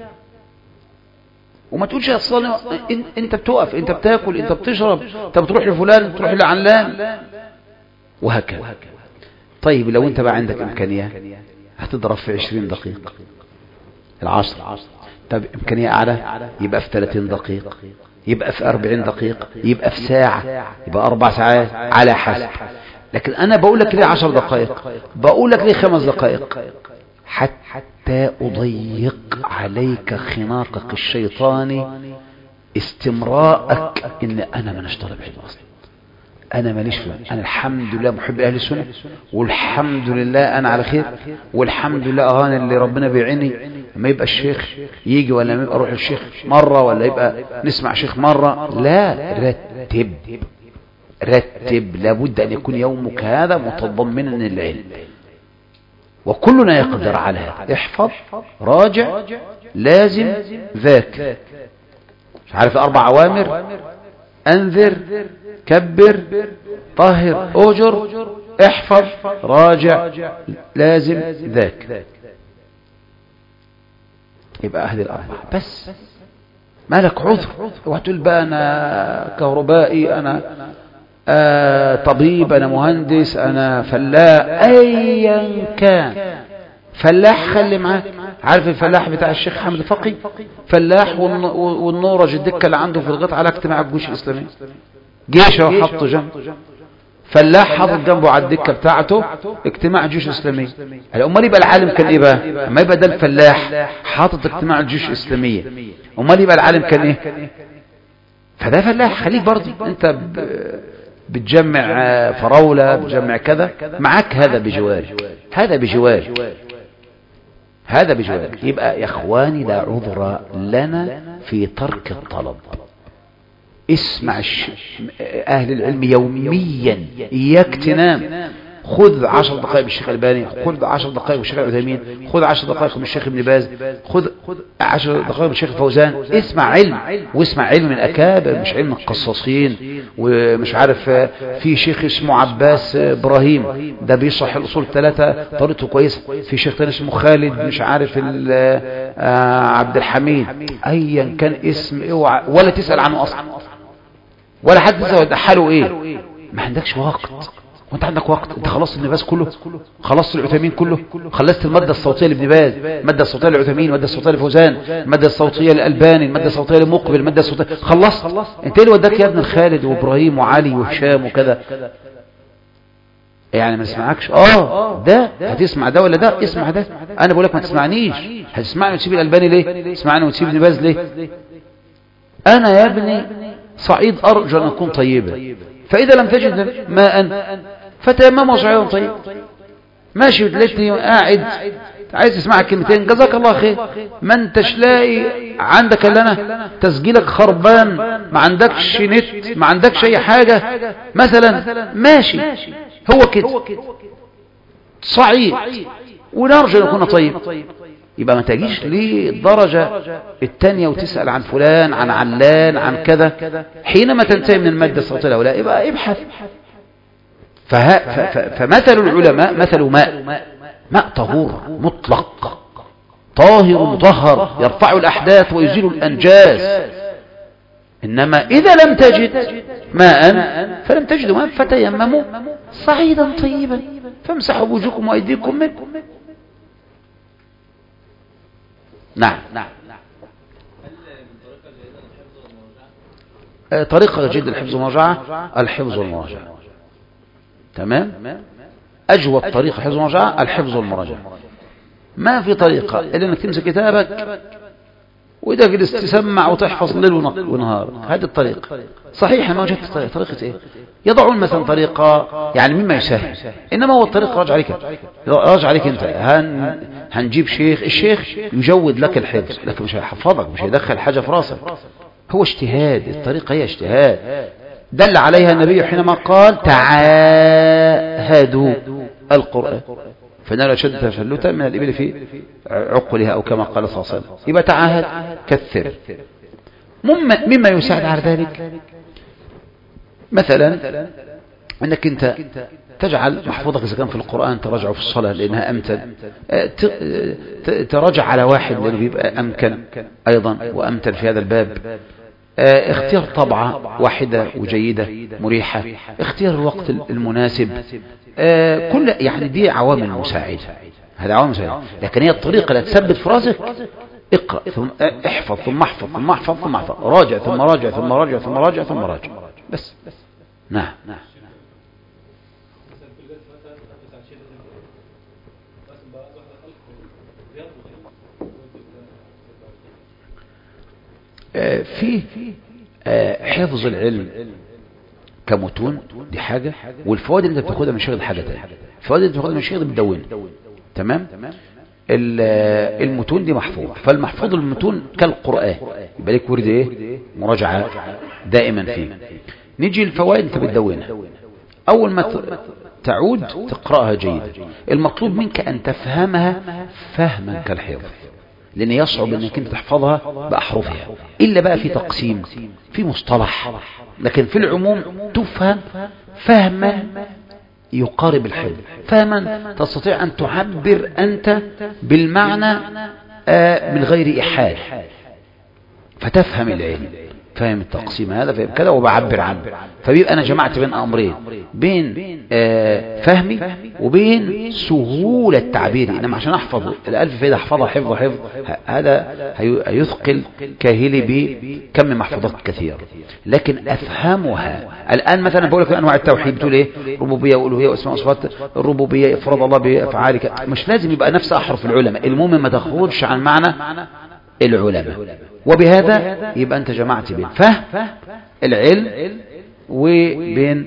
وما تقولش اصلا انت بتقف، انت بتاكل، انت بتشرب، انت بتروح لفلان، بتروح لعلان، وهكذا. طيب لو انت بقى عندك امكانية هتضرب في 20 دقيقة العصر. طب امكانية اعلى يبقى في 30 دقيقة، يبقى في 40 دقيقة، يبقى في ساعة، يبقى 4 ساعات على حسب. لكن انا بقول لك ليه 10 دقائق، بقول لك ليه 5 دقائق، حتى أضيق عليك خناقك الشيطاني استمراءك إن أنا ما نشطلب علم أصلا، أنا ماليش فيه، أنا الحمد لله محب أهل السنة، والحمد لله أنا على خير، والحمد لله أغاني اللي ربنا بيعيني. ما يبقى الشيخ يجي ولا ما يبقى أروح الشيخ مرة ولا يبقى نسمع شيخ مرة، لا، رتب، لابد أن يكون يومك هذا متضمنا العلم، وكلنا يقدر على هذا. احفظ، راجع، لازم، ذاك. مش عارف 4 أوامر: أنذر، كبر، طهر، أجر، احفظ، راجع، لازم، ذاك. يبقى أهل ال4 بس. ما لك عذر، وهتقول بقى أنا كهربائي، أنا طبيب، أنا مهندس، أنا فلاح، أيا كان. فلاح خلي معاك. عارف الفلاح بتاع الشيخ حامد الفقي؟ فلاح والنورج الدكة اللي عنده في الغط على اجتماع الجيوش الإسلامي، جيشه حطه جنب، فلاح حاطط جنبه على الدكة بتاعته اجتماع الجيوش الإسلامية. امال يبقى العالم كان ايه بقى؟ ما يبقى ده الفلاح حاطط اجتماع الجيوش الإسلامية، امال يبقى العالم كان ايه؟ فده فلاح. خليك برضه انت بتجمع فراولة، بتجمع كذا، معك هذا بجواري، هذا بجواري. يبقى يا اخواني لا عذر لنا في ترك الطلب. اسمع اهل العلم يوميا، اياك تنام. خذ 10 دقائق بالشيخ الألباني، خذ 10 دقائق بالشيخ العثيمين، خذ 10 دقائق بالشيخ ابن باز، خذ 10 دقائق بالشيخ الفوزان. اسمع علم، واسمع علم الأكابر، مش علم القصاصين. ومش عارف في شيخ اسمه عباس إبراهيم، ده بيشرح الأصول 3 طريقته كويسة. في شيخ تاني اسمه خالد مش عارف عبد الحميد، أيا كان اسم اوعى ولا تسأل عنه أصلا، ولا حد تسأل حاله ايه. ما عندكش وقت. وانت عندك وقت؟ انت خلصت ابن باز كله، خلصت العثيمين كله، خلصت المادة الصوتية لابن باز، المادة الصوتية للعثيمين، المادة الصوتية لفوزان، المادة الصوتية للألباني، المادة الصوتية لمقبل، المادة الصوتية، خلصت. انت ايه اللي وداك يا ابن خالد وابراهيم وعلي وهشام وكذا؟ يعني ما تسمعكش؟ ده هتسمع ده ولا ده؟ اسمع ده. انا بقول لك ما تسمعنيش. هتسمعني وتسيب الألباني ليه؟ تسمعني وتسيب ابن باز ليه؟ انا يا ابني صعيد ارجو ان اكون طيبا، فاذا لم تجد ماء فتيمموا صعيدا طيب. ماشي، بتلاقيني قاعد عايز تسمع كلمتين، جزاك الله خير. ما انتش لاقي عندك الا انا، تسجيلك خربان، ما عندكش نت، ما عندكش اي حاجة مثلا، ماشي، هو كده صعيد ونرجو ان يكون طيب. يبقى ما تجيش للدرجة الثانية وتسأل عن فلان عن علان عن كذا. حينما تنتهي من المادة الصوتية الأولى يبقى ابحث. فمثل العلماء مثل ماء طهور مطلق طاهر مطهر يرفع الأحداث ويزيل الأنجاس. إنما إذا لم تجد ماء فلم تجدوا ماء فتيمموا صعيدا طيبا فامسحوا بوجوهكم وأيديكم منه. نعم. طريقة جيدة الحفظ والمراجعة الحفظ والمراجعة. تمام. أجود طريقة حفظ والمراجعة الحفظ والمراجعة. ما في طريقة إلا أنك تمسك كتابك وتجلس تسمع وتحفظ ليل ونهار. هذه الطريقة صحيحة. ما وجدت طريقة إيه؟ يضعون مثلا طريقة يعني مما يسهل، إنما هو الطريقة راجع عليك أنت. هنجيب شيخ، الشيخ يجود لك الحفظ لكن مش هيحفظك، مش هيدخل حاجة في راسك. هو اجتهاد، الطريقة هي اجتهاد دل عليها النبي حينما قال تعاهدوا القرآن فنرى أشد تفلتا من الإبل في عقلها أو كما قال صلى الله عليه وسلم. يبقى تعاهد كثر. مما يساعد على ذلك مثلا أنك أنت تجعل محفوظك إذا كان في القرآن تراجعه في الصلاة لأنها أمتن، تراجع على واحد لأنه بيبقى أمكن أيضا وأمتن في هذا الباب. اختيار طبعة واحدة وجيدة مريحة، اختيار الوقت المناسب، كل يعني دي عوامل مساعدة. هذه عوامل مساعدة، لكن هي الطريقة اللي تثبت في راسك. اقرأ ثم احفظ ثم احفظ ثم احفظ ثم احفظ، راجع ثم راجع ثم راجع ثم راجع ثم راجع بس. نعم. في حفظ العلم كمتون دي حاجة، والفوائد اللي انت بتاخدها من الشيخ دي حاجة تانية. الفوائد اللي انت بتاخدها من الشيخ دي بتدونها. تمام. المتون دي محفوظ، فالمحفوظ المتون كالقرآن يبقى لك ورد ايه مراجعة دائما فيه. نيجي الفوائد انت بتدونها. اول ما تعود تقرأها جيدا. المطلوب منك ان تفهمها فهما كالحفظ، لأن يصعب أنك أنت تحفظها بأحرفها إلا بقى في تقسيم في مصطلح، لكن في العموم تفهم فهما يقارب الحفظ، فهما تستطيع أن تعبر أنت بالمعنى من غير إيحاء، فتفهم العلم، فهم التقسيم هذا فهم كذا وبعبر عنه. فبيبقى أنا جمعت بين أمرين، بين فهمي وبين سهولة تعبيري. إنما عشان أحفظ الألف فإذا أحفظها حفظ هذا هيثقل كاهلي بكم محفوظات كثيرة، لكن أفهمها. الآن مثلا بقول لك أنواع التوحيد بتقول إيه؟ ربوبية وألوهية وأسماء وصفات. الربوبية إفراد الله بأفعالك، مش لازم يبقى نفس أحرف العلماء، المهم ما تخرجش عن معنى العلماء. وبهذا يبقى أنت جمعت بين فهم العلم وبين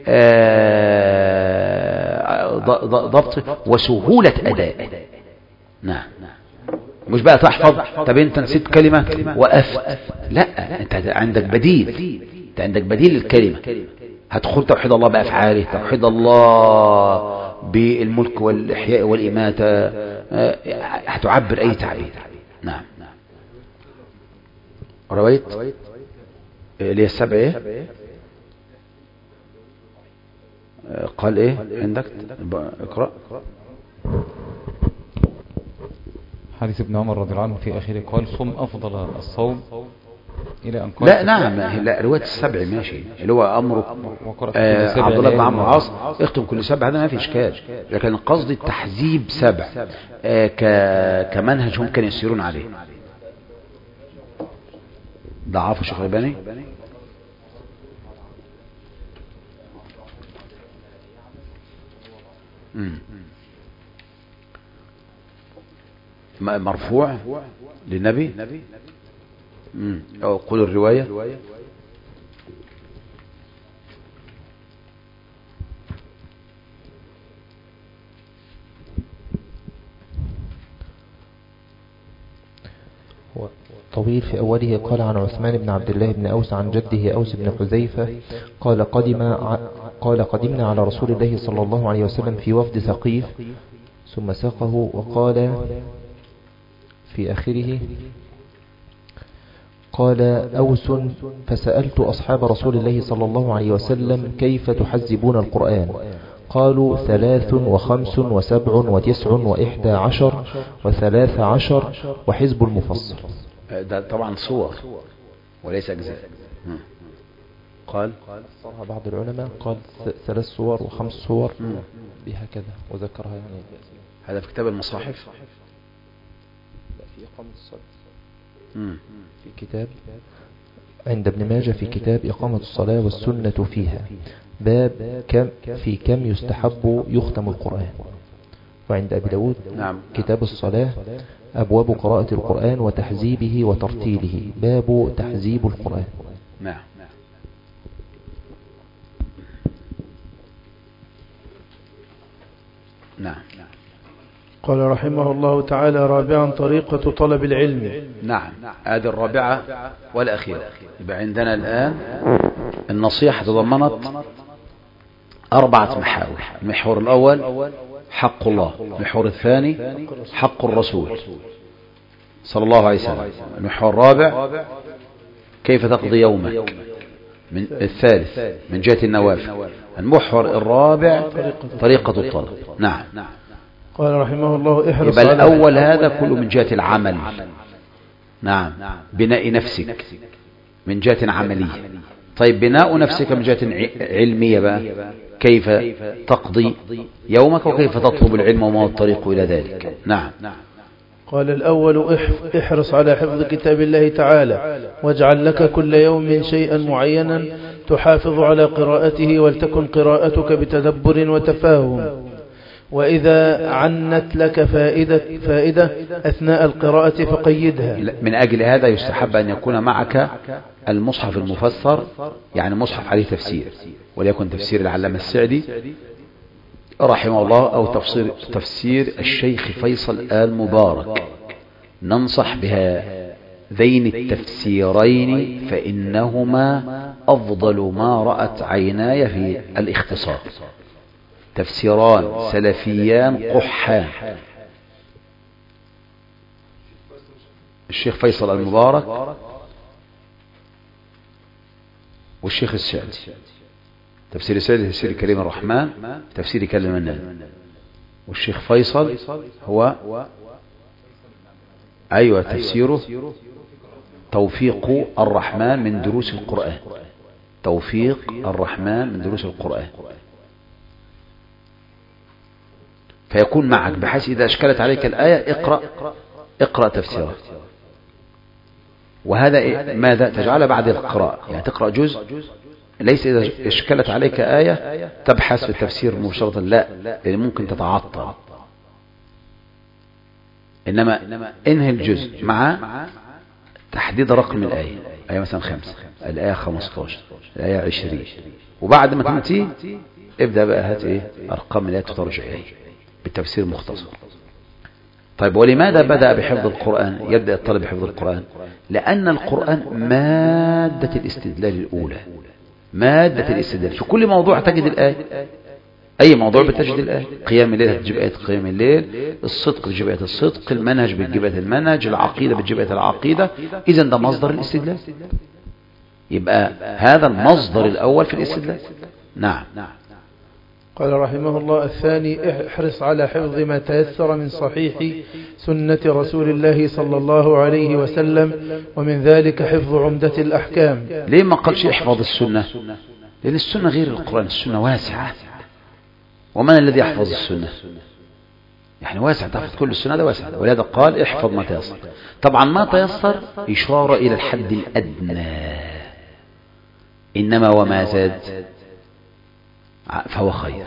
ضبط وسهولة أداء. نعم. مش بقى تحفظ طب أنت نسيت كلمة وقفت، لا، أنت عندك بديل، أنت عندك بديل للكلمة. هتقول توحيد الله بأفعاله، توحيد الله بالملك والإحياء والإماتة، هتعبر أي تعبير. نعم. رواية اللي هي السبع ايه؟ قال ايه عندك؟ اقرأ. حديث ابن عمر رضي الله عنه في آخره قال صم أفضل الصوم إلى أن قال لا نعم، لا رواية السبع ماشي، اللي هو أمره عبد الله بن عمرو العاص اختم كل سبع، هذا ما في إشكال، لكن قصدي التحزيب سبع كمنهج هم كانوا يسيرون عليه. ضعاف الشيخ الألباني. مرفوع للنبي. أو قول الرواية. طويل في أوله. قال عن عثمان بن عبد الله بن أوس عن جده أوس بن حذيفة قال قدمنا على رسول الله صلى الله عليه وسلم في وفد ثقيف ثم ساقه وقال في آخره قال أوس: فسألت أصحاب رسول الله صلى الله عليه وسلم كيف تحزبون القرآن؟ قالوا 3 و5 و7 و9 و11 و13 وحزب المفصل. ده طبعا صور وليس أجزاء. قال صرها بعض العلماء قال 3 صور و5 صور بهكذا وذكرها يعني. هذا في كتاب المصاحف؟ لا، في إقامة الصلاة في كتاب عند ابن ماجه في كتاب إقامة الصلاة والسنة فيها، باب كم يستحب يختم القرآن. وعند أبي داود كتاب الصلاة أبواب قراءة القرآن وتحزيبه وترتيله، باب تحزيب القرآن. نعم. نعم. قال رحمه الله تعالى: رابعا طريقة طلب العلم. نعم، هذه الرابعة والأخيرة. يبقى عندنا الآن النصيحة تضمنت 4 محاور. المحور الأول حق الله، المحور الثاني حق الرسول صلى الله عليه وسلم، المحور الرابع كيف تقضي يومك، من الثالث من جهة النوافل، المحور الرابع طريقة الطلب. نعم. قال رحمه الله: احرص يبقى الأول هذا كله من جهة العمل. نعم، بناء نفسك من جهة عملية. طيب بناء نفسك من جهة علمية بقى، كيف تقضي يومك وكيف تطلب العلم وما هو الطريق إلى ذلك. نعم. قال الأول: احرص على حفظ كتاب الله تعالى، واجعل لك كل يوم شيئا معينا تحافظ على قراءته، ولتكن قراءتك بتدبر وتفاهم، وإذا عنت لك فائدة أثناء القراءة فقيدها. من أجل هذا يستحب أن يكون معك المصحف المفسر، يعني مصحف عليه تفسير، وليكن تفسير العلامة السعدي رحمه الله أو تفسير الشيخ فيصل آل مبارك. ننصح بهذين التفسيرين فإنهما أفضل ما رأت عيناي في الاختصار، تفسيران سلفيان قحان، الشيخ فيصل المبارك والشيخ السعدي. تفسير السعدي تفسير كريم الرحمن، تفسير كلام النبي، والشيخ فيصل هو تفسيره توفيق الرحمن من دروس القرآن، توفيق الرحمن من دروس القرآن. فيكون معك بحيث إذا أشكلت عليك الآية اقرأ تفسيره. وهذا ماذا تجعل بعد القراءة، يعني تقرأ جزء، ليس إذا اشكلت عليك آية تبحث في التفسير مباشرة، لا، لأن ممكن تتعطل. إنما انهي الجزء مع تحديد رقم الآية، آية مثلا 5، الآية 15، الآية 20، وبعد ما تنتهي ابدأ بقى هات أرقام الآيات وترجع بالتفسير المختصر. طيب ولماذا بدأ بحفظ القرآن؟ يبدأ الطالب بحفظ القرآن لأن القرآن مادة الاستدلال الأولى، مادة الاستدلال. في كل موضوع تجد الآية، أي موضوع بتجد الآية. قيام الليل بتجيب آية قيام الليل، الصدق بتجيب آية الصدق، المنهج بتجيب آية المنهج، العقيدة بتجيب آية العقيدة. إذن ده مصدر الاستدلال، يبقى هذا المصدر الأول في الاستدلال. نعم. قال رحمه الله: الثاني احرص على حفظ ما تيسر من صحيح سنة رسول الله صلى الله عليه وسلم، ومن ذلك حفظ عمدة الأحكام. ليه ما قالش احفظ السنة؟ لأن السنة غير القرآن، السنة واسعة. ومن الذي يحفظ السنة؟ يعني واسع، تحفظ كل السنة، ده واسع، ولهذا قال احفظ ما تيسر. طبعا ما تيسر إشارة إلى الحد الأدنى، إنما وما زاد فهو خير.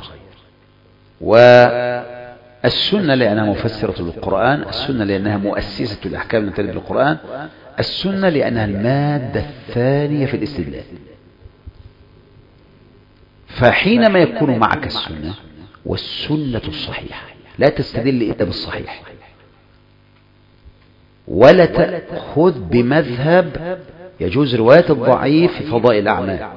والسنة لأنها مفسرة للقرآن، السنة لأنها مؤسسة الأحكام التي تلد بالقرآن، السنة لأنها المادة الثانية في الاستدلال. فحينما يكون معك السنة والسنة الصحيحة، لا تستدل إلا بالصحيح، ولا تأخذ بمذهب يجوز رواية الضعيف في فضائل الأعمال،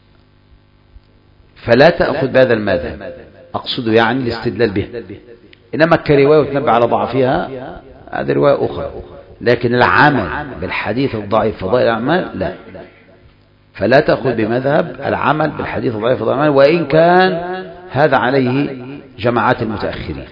فلا تأخذ بهذا المذهب، أقصد يعني الاستدلال به، إنما كرواية وتنبه على ضعفها هذه رواية أخرى. لكن العمل بالحديث الضعيف فضائل الأعمال لا، فلا تأخذ بمذهب العمل بالحديث الضعيف فضائل الأعمال، وإن كان هذا عليه جماعات المتأخرين،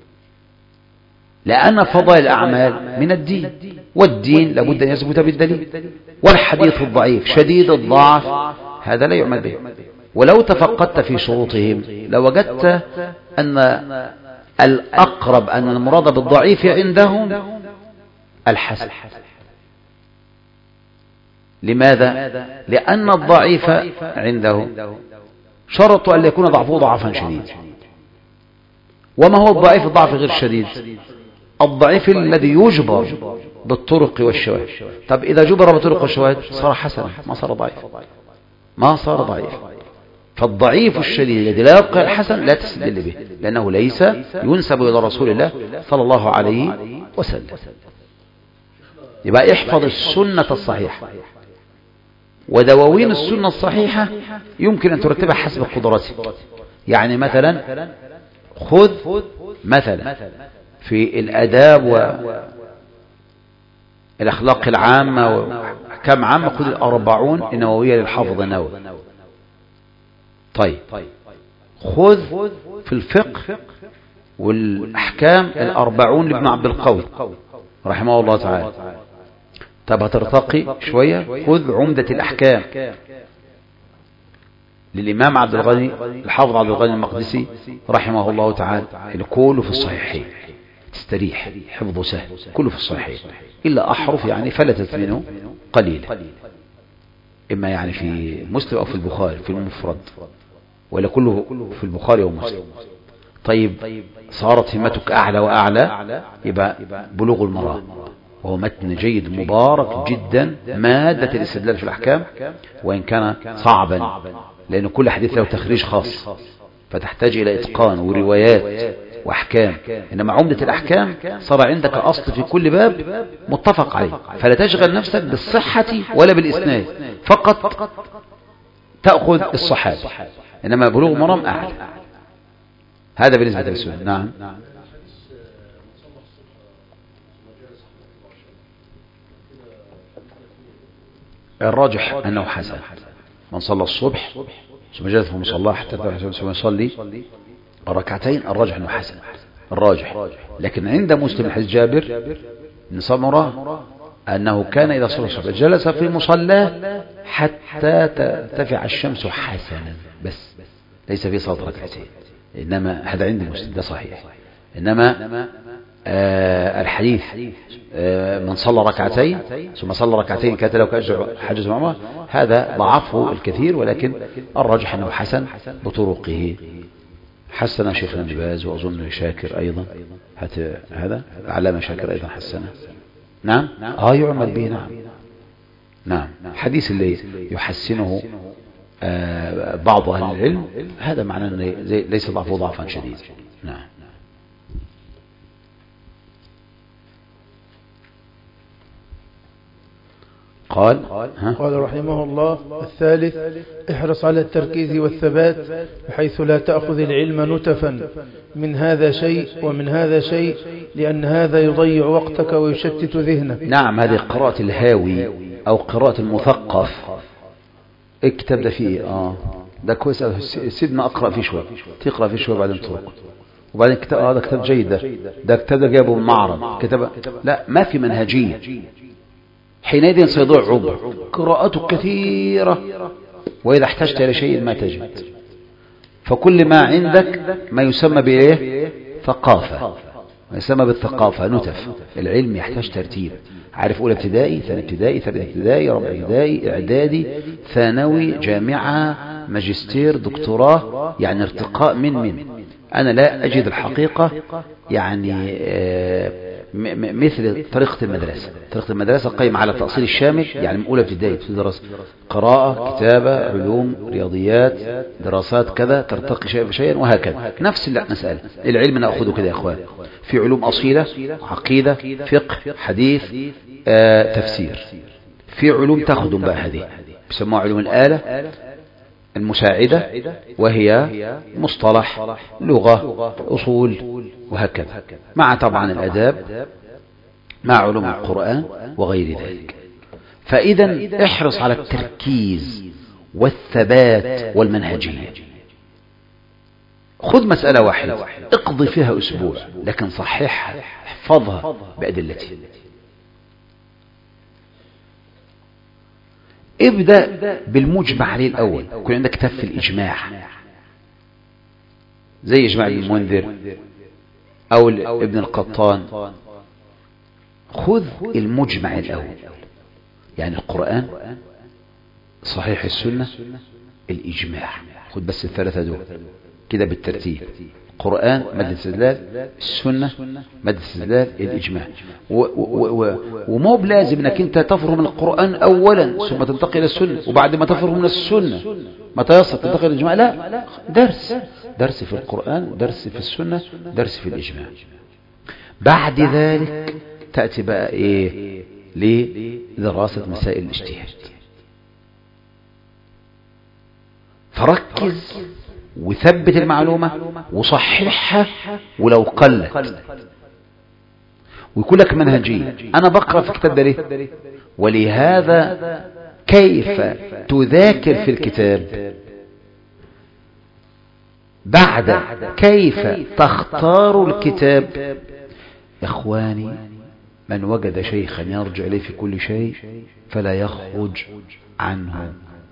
لأن فضائل الأعمال من الدين، والدين لابد أن يثبت بالدليل، والحديث الضعيف شديد الضعف هذا لا يعمل به. ولو تفقدت في شروطهم لوجدت أن الأقرب أن المراد بالضعيف عندهم الحسن. لماذا؟ لأن الضعيف عندهم شرط أن يكون ضعفه ضعفا شديد. وما هو الضعيف؟ الضعف غير شديد، الضعيف الذي يجبر بالطرق والشواهد. طب إذا جبر بالطرق والشواهد صار حسنا، ما صار ضعيف، ما صار ضعيف. فالضعيف الشديد الذي لا يبقى الحسن لا تستدل به، لأنه ليس ينسب إلى رسول الله صلى الله عليه وسلم. يبقى احفظ السنة الصحيحة، ودواوين السنة الصحيحة يمكن أن ترتبها حسب قدرتك. يعني مثلا خذ مثلا في الآداب والأخلاق العامة وأحكام عامة، خذ 40 النووية للحافظ النووي. طيب خذ في الفقه والأحكام 40 لابن عبد القوي رحمه الله تعالى. طب هترتقي شوية، خذ عمدة الأحكام للإمام عبد الغني الحافظ عبد الغني المقدسي رحمه الله تعالى، كله في الصحيحين، تستريح، حفظه سهل، كله في الصحيحين إلا أحرف يعني فلتت منه قليلا، إما يعني في مسلم أو في البخاري في المفرد، ولا كله في البخاري ومسلم. طيب صارت همتك أعلى وأعلى، يبقى بلوغ المرام، وهو متن جيد مبارك جدا، مادة الاستدلال في الأحكام، وإن كان صعبا لأن كل حديث له تخريج خاص فتحتاج إلى إتقان وروايات وأحكام. إنما عمدة الأحكام صار عندك أصل في كل باب متفق عليه، فلا تشغل نفسك بالصحة ولا بالإسناد، فقط تأخذ الصحابة، إنما بلوغ مرام أعلى. هذا بالنسبة للسنة. نعم. الراجح أنه حسن. من صلى الصبح ثم جلس في مصلاه حتى ثم يصلي ركعتين، الراجح أنه حسن، الراجح. لكن عند مسلم حديث جابر بن سمرة أنه كان إذا صلى الصبح جلس في مصلاه حتى ترتفع الشمس حسنا، بس ليس في صلاة ركعتين. إنما هذا عند مسلم، ده صحيح. إنما الحديث من صلى ركعتين ثم صلى ركعتين كانت له كأجر حجة عمره، هذا ضعفه الكثير، ولكن الراجح أنه حسن بطرقه. حسن شيخنا ابن باز، وأظن شاكر أيضا، هذا علامة شاكر أيضا حسنه. نعم يعمل به. نعم حديث اللي يحسنه بعض أهل العلم هذا معناه أنه ليس ضعفه ضعفا شديد. نعم. قال رحمه الله: الثالث: احرص على التركيز والثبات بحيث لا تأخذ العلم نتفا من هذا شيء ومن هذا شيء، لأن هذا يضيع وقتك ويشتت ذهنك. نعم، هذه قراءة الهاوي أو قراءة المثقف. اكتب ده فيه ده كويس، سيدنا أقرأ فيه شوي، تقرأ فيه شوي بعدين تروح، وبعدين كتاب هذا كتاب جيد، ده كتاب ده جابه من معرض كتاب، لا ما في منهجية، حينئذ سيضيع عمر. قراءته كثيرة، وإذا احتجت إلى شيء ما تجد. فكل ما عندك ما يسمى بإيه؟ ثقافة، ما يسمى بالثقافة نتف. العلم يحتاج ترتيب، عارف أولى ابتدائي، ثاني ابتدائي، ثالث ابتدائي، رابع ابتدائي، إعدادي، ثانوي، جامعة، ماجستير، دكتوراه، يعني ارتقاء من أنا لا أجد الحقيقة يعني مثل طريقة المدرسة قائمة على التأصيل الشامل، يعني من أولى ابتدائي تدرس قراءة، كتابة، علوم، رياضيات، دراسات كذا، ترتقي شيئا فشيئا وهكذا. نفس المسألة العلم نأخذه كده يا أخوان، في علوم أصيلة، عقيدة، فقه، حديث، تفسير. في علوم تخدم بقى، هذه بيسموها علوم الآلة، المساعدة، وهي مصطلح، لغة، أصول، وهكذا، مع طبعا الأداب، مع علوم القرآن وغير ذلك. فإذا احرص على التركيز والثبات والمنهجية. خذ مسألة واحدة اقضي فيها أسبوع، لكن صححها، احفظها بأدلتها. ابدأ بالمجمع عليه الأول. يكون عندك كتاب في الإجماع زي إجماع ابن المنذر أو ابن القطان. خذ المجمع الأول، يعني القرآن، صحيح السنة، الإجماع. خذ بس الثلاثة دول كده بالترتيب: القرآن مادة استدلال، السنة مادة استدلال، الإجماع. ومو بلازم انك انت تفرغ من القرآن اولا ثم تنتقل الى السنة، وبعد ما تفرغ من السنة ما تيسر تنتقل الى الإجماع. لا، درس في القرآن، درس في السنة، درس في الإجماع. بعد ذلك تأتي بقى ايه لدراسة مسائل الاجتهاد. فركز وثبت المعلومة وصححها ولو قلت، ويكون لك منهجية. أنا بقرأ في الكتاب ده ليه؟ ولهذا كيف تذاكر في الكتاب بعد كيف تختار الكتاب. إخواني، من وجد شيخا يرجع إليه في كل شيء فلا يخرج عنه.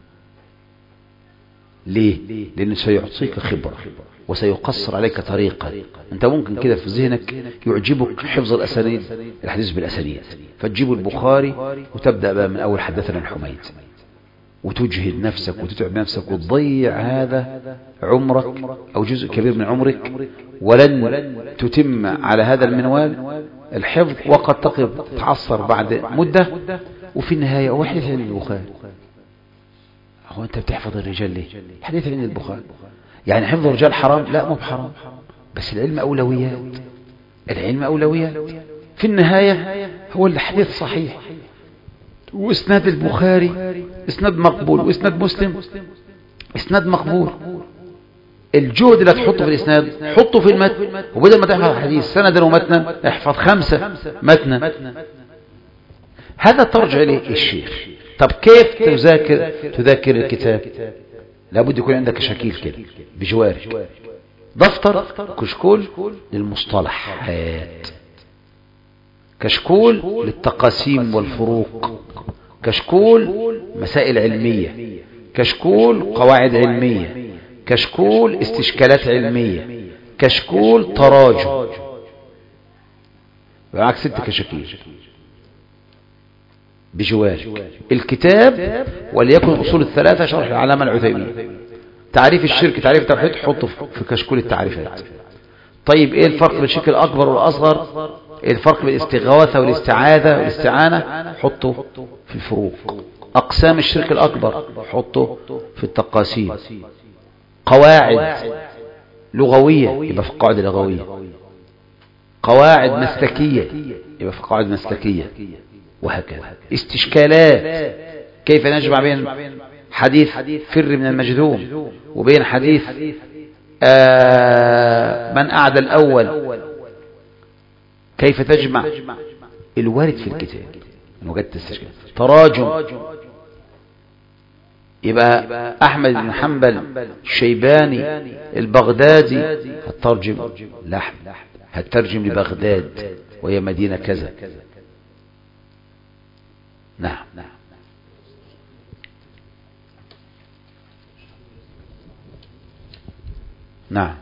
ليه؟ لأنه سيعطيك خبرة وسيقصر عليك طريقة. أنت ممكن كده في ذهنك يعجبك حفظ الأسانيد، الحديث بالأسانيد، فتجيب البخاري وتبدأ بقى من أول حدثنا الحميد، وتجهد نفسك وتتعب نفسك وتضيع هذا عمرك أو جزء كبير من عمرك، ولن تتم على هذا المنوال الحفظ، وقد تتعصر بعد مدة، وفي النهاية هو حديث عن البخاري. هو أنت بتحفظ الرجال ليه؟ حديث عن البخاري. يعني حفظ الرجال حرام؟ لا، مو بحرام، بس العلم أولويات. العلم أولويات. في النهاية هو الحديث صحيح، وإسناد البخاري إسناد مقبول، وإسناد مسلم إسناد مقبول. الجهد اللي تحطه في الإسناد حطه في المتن، وبدل ما تحفظ حديث سندا ومتنا احفظ 5 متنا. هذا ترجع إليه الشيخ. طب كيف تذاكر الكتاب؟ لابد يكون عندك شكيل كده بجوارك، دفتر، كشكول للمصطلحات، كشكول للتقاسيم والفروق، كشكول مسائل علمية، كشكول قواعد علمية، كشكول استشكالات علمية، كشكول تراجم. بالعكس 6 كشكيل بجوارك. الكتاب وليكن أصول الثلاثة شرح العلامة العثيمين، تعريف الشرك، تعريف التوحيد، حطه في كشكول التعريفات. طيب ايه الفرق بين الشرك الأكبر والأصغر؟ ايه الفرق بين الاستغاثة والاستعاذة والاستعانة؟ حطه في الفروق. أقسام الشرك الأكبر حطه في التقاسيم. قواعد لغوية يبقى في القواعد اللغوية، قواعد مسلكية يبقى في القواعد المسلكية، وهكذا. استشكالات، كيف نجمع بين حديث فر من المجذوم وبين حديث من أعدى الأول، كيف تجمع الوارد في الكتاب. وجدت استشكال. تراجم، يبقى أحمد بن حنبل، الشيباني، البغدادي، هترجم لحم، هترجم لبغداد وهي مدينة كذا. نعم. نعم.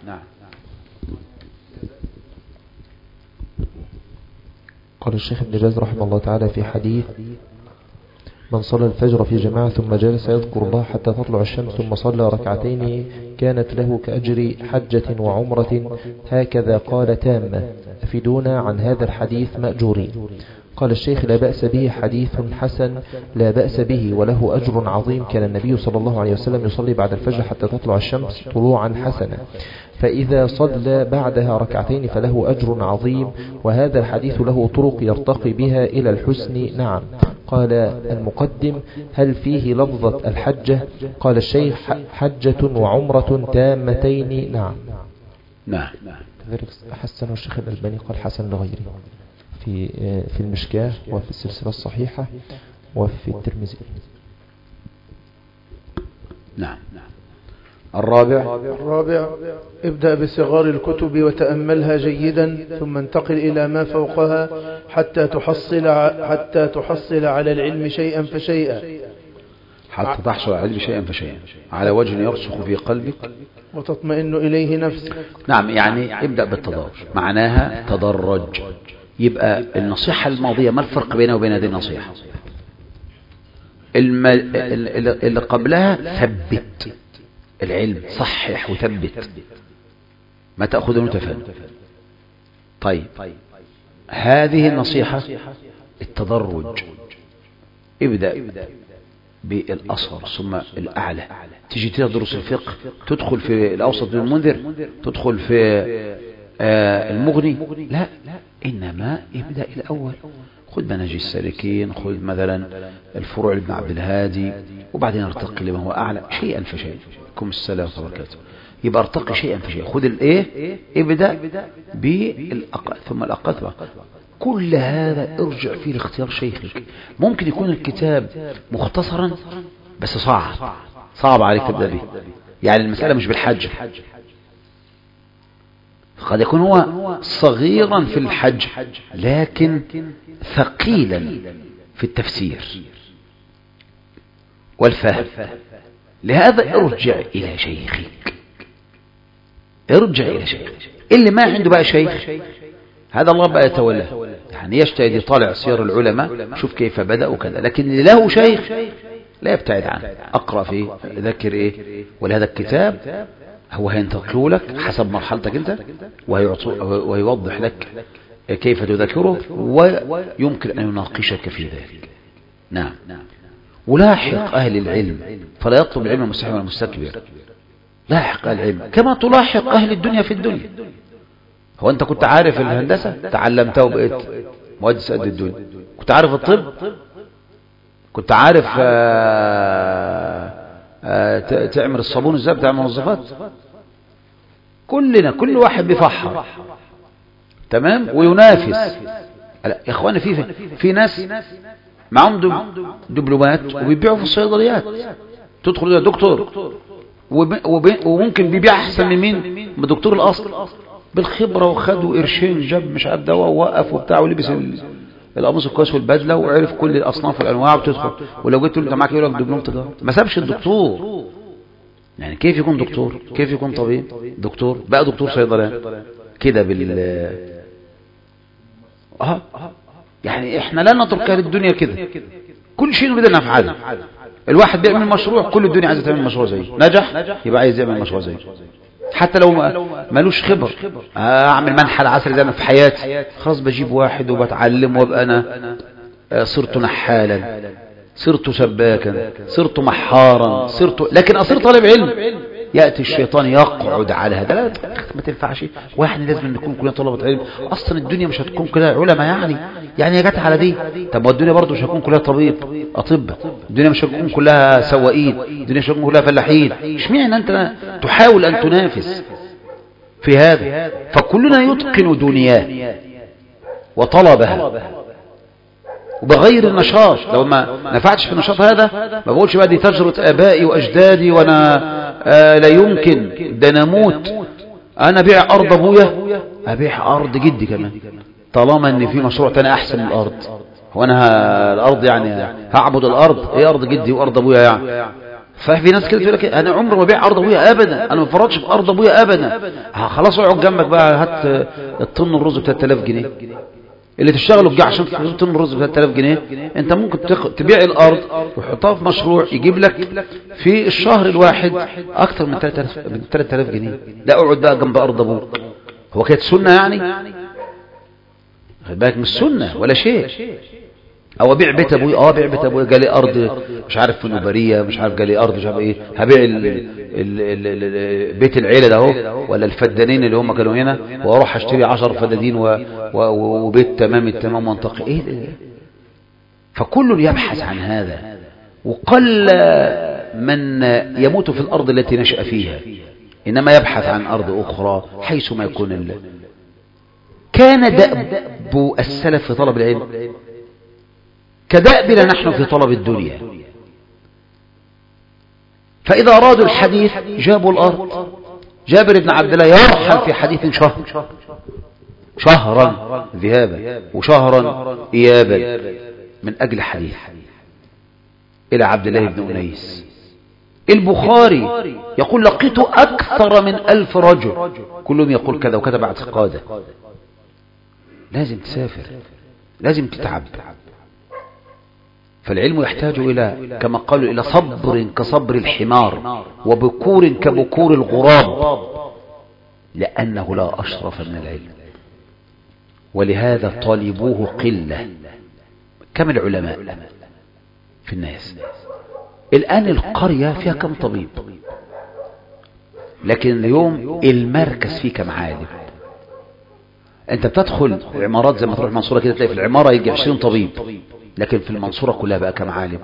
قال الشيخ ابن باز رحمه الله تعالى في حديث: من صلى الفجر في جماعة ثم جلس يذكر الله حتى تطلع الشمس ثم صلى ركعتين كانت له كأجر حجة وعمرة، هكذا قال تامة. أفيدونا عن هذا الحديث مأجورين. قال الشيخ: لا بأس به، حديث حسن لا بأس به وله أجر عظيم. كان النبي صلى الله عليه وسلم يصلي بعد الفجر حتى تطلع الشمس طلوعا حسنا، فإذا صلى بعدها ركعتين فله أجر عظيم، وهذا الحديث له طرق يرتقي بها إلى الحسن. نعم. قال المقدم: هل فيه لفظة الحجة؟ قال الشيخ: حجة وعمرة تامتين. نعم. نعم. كذلك حسن الشيخ الألباني قال حسن لغيره في المشكاة وفي السلسلة الصحيحة وفي الترمذي. نعم. الرابع: ابدأ بصغار الكتب وتأملها جيدا، ثم انتقل إلى ما فوقها حتى تحصل على العلم شيئا فشيئا، حتى تحصل على العلم شيئا فشيئا على وجه يرسخ في قلبك وتطمئن إليه نفسك. نعم. يعني ابدأ بالتدرج، معناها تدرج. يبقى النصيحة الماضية ما الفرق بينها وبين هذه النصيحة؟ اللي قبلها ثبت العلم، صحح وثبت، ما تأخذ متفهم. طيب، هذه النصيحة التدرج. ابدأ بالأصغر ثم الأعلى. تيجي تدرس الفقه، تدخل في الأوسط بن المنذر، تدخل في المغني، لا، إنما ابدأ الأول. خذ منهج السالكين، خذ مثلا الفروع لابن عبد الهادي، وبعدين ارتقي لما هو أعلى شيئا فشيئا. كم السلام وبركاته. يبقى ارتقي شيئا فشيئا. خذ الايه، ابدأ بالأقل ثم الأقل. كل هذا ارجع فيه لاختيار شيخك. ممكن يكون الكتاب مختصرا بس صعب عليك تبدأ به. يعني المسألة مش بالحج، قد يكون هو صغيرا في الحج لكن ثقيلا في التفسير والفهم. لهذا ارجع إلى شيخك، ارجع إلى شيخك. اللي ما عنده بقى شيخ هذا الله بقى يتولاه، يعني يجتهد يطالع سير العلماء، شوف كيف بدأوا كذا. لكن اللي له شيخ لا يبتعد عنه، أقرأ فيه، ذكر إيه. ولهذا الكتاب هو هينتقل لك حسب مرحلتك أنت، ويوضح لك كيف تذكره، ويمكن أن يناقشك في ذلك. نعم. ولاحق أهل العلم، فلا يطلب العلم المستحي والمستكبر. لاحق أهل العلم كما تلاحق أهل الدنيا في الدنيا. هو أنت كنت عارف الهندسة تعلمتها وبقيت مهندس قد الدنيا. كنت عارف الطب، كنت عارف تعمل الصابون ازاي بتاع المنظفات. كل واحد بيفحر، تمام، وينافس. يا اخواني، في ناس معهم دبلومات وبيبيعوا في الصيدليات. تدخل الى دكتور وممكن بيبيع احسن من مين؟ من دكتور الاصل، بالخبره، وخد قرشين، جاب مش عارف دواء، ووقف وبتاع، ولبس القميص الكويس والبدله، وعرف كل الاصناف والانواع، وتدخل. ولو جيت تقول له انت معاك يقول لك دبلوم تجاره. ما سابش الدكتور. يعني كيف يكون دكتور؟ كيف يكون طبيب؟ دكتور بقى دكتور صيدلان كده يعني احنا لا نترك للدنيا كده. كل شيء بدنا نفعله. الواحد بيعمل مشروع، كل الدنيا عايزه تعمل مشروع زيه. نجح يبقى عايز يعمل مشروع زيه، حتى لو مالوش خبر. اعمل منحل عسل زي ما في حياتي، خلاص بجيب واحد وبتعلم، وابقى انا صرت نحالا، صرت سباكا، صرت محارا، لكن اصير طالب علم. يأتي الشيطان يقعد على هذا. لا، ما تنفعش. واحد لازم نكون كلنا طلبة علم. اصلا الدنيا مش هتكون كلها علماء، يعني جت على دي. طب والدنيا برضه مش هتكون كلها اطباء. الدنيا مش هتكون كلها سواقين، الدنيا مش هتكون كلها فلاحين. اشمعنى انت تحاول ان تنافس في هذا؟ فكلنا يتقن دنياه وطلبها وبغير النشاط. لو ما نفعتش في النشاط هذا، ما بقولش بقى دي تجربة آبائي وأجدادي وأنا لا يمكن، ده أنا أموت. أنا أبيع أرض أبويا، أبيع أرض جدي كمان، طالما أن في مشروع تاني أحسن من الأرض. هو أنا الأرض يعني هعبد الأرض؟ إيه أرض جدي وأرض أبويا يعني؟ ففي ناس كده تقول لك أنا عمري ما أبيع أرض أبويا أبدا، أنا ما فرطش في أرض أبويا أبدا. خلاص اقعد جنبك بقى، هات الطن الرز ب 3000 جنيه اللي تشتغلوا بجاه عشان طن الرز ب 3000 جنيه. انت ممكن تبيع الارض وتحطها في مشروع يجيب لك في الشهر الواحد اكثر من 3000 جنيه. لا، اقعد بقى جنب ارض ابوك. هو كانت سنه يعني؟ خد بالك من السنة ولا شيء. او بيع بيت ابوي، بيع بيت ابوي، جالي ارض مش عارف في النوبريه، مش عارف جالي ارض مش عارف ايه، هبيع بيت العيله ده اهو، ولا الفدانين اللي هم كانوا هنا، واروح اشتري 10 فدادين وبيت تمام التمام منطقي. ايه ده؟ فكل يبحث عن هذا، وقل من يموت في الارض التي نشأ فيها، انما يبحث عن ارض اخرى حيث ما يكون الله. كان دأب السلف في طلب العلم كدأبنا نحن في طلب الدنيا. فإذا أرادوا الحديث جابوا الأرض. جابر بن عبد الله يرحل في حديث شهرا ذهابا وشهرا إيابا من أجل حديث إلى عبد الله بن أنيس. البخاري يقول لقيت أكثر من 1000 رجل كلهم يقول كذا وكذا بعد اعتقاده. لازم تسافر، لازم تتعب. فالعلم يحتاج إلى كما قالوا إلى صبر كصبر الحمار وبكور كبكور الغراب، لأنه لا أشرف من العلم. ولهذا طالبوه قلة. كم العلماء في الناس الآن؟ القرية فيها كم طبيب، لكن اليوم المركز فيه كم عالم. انت بتدخل العمارات زي ما تروح المنصورة كده تلاقي في العمارة يجي 20 طبيب، لكن في المنصورة كلها بقى كم عالم.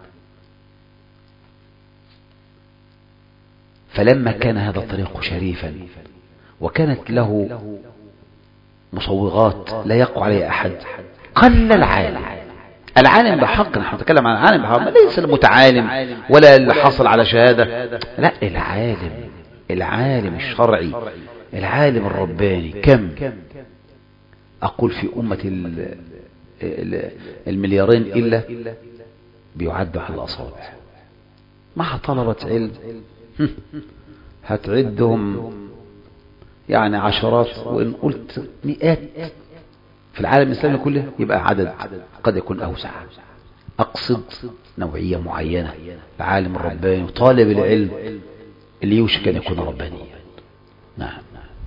فلما كان هذا الطريق شريفا وكانت له مصوغات لا يقع عليه أحد، قل العالم بحق. نحن نتكلم عن العالم بحق، ليس المتعالم ولا اللي حصل على شهادة، لا، العالم الشرعي، العالم الرباني. كم أقول في أمة المليارين إلا بيعد على الأصابع مع طلبة علم هتعدهم يعني عشرات، وإن قلت مئات في العالم الإسلامي كله يبقى عدد قد يكون أوسع. أقصد نوعية معينة، العالم الرباني وطالب العلم اللي يوشك أن يكون ربانيا. نعم.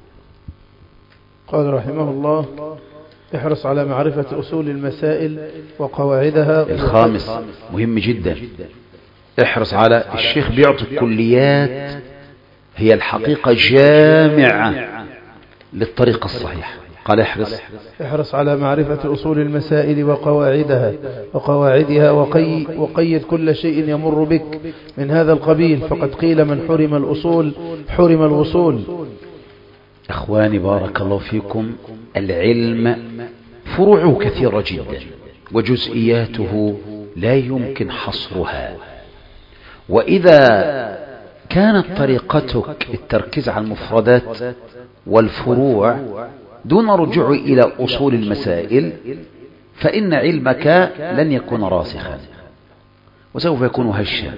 قال رحمه الله: احرص على معرفة أصول المسائل وقواعدها. الخامس مهم جدا، احرص على الشيخ بيعطي الكليات هي الحقيقة جامعة للطريقة الصحيحة. قال احرص على معرفة أصول المسائل وقواعدها وقيد كل شيء يمر بك من هذا القبيل، فقد قيل من حرم الأصول حرم الوصول. أخواني بارك الله فيكم، العلم فروعه كثيرة جدا وجزئياته لا يمكن حصرها. وإذا كانت طريقتك التركيز على المفردات والفروع دون رجوع إلى أصول المسائل، فإن علمك لن يكون راسخا وسوف يكون هشا،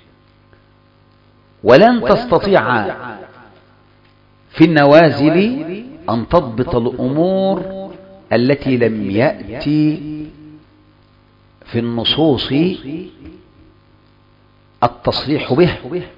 ولن تستطيع في النوازل أن تضبط الأمور التي لم يأتي في النصوص التصريح به.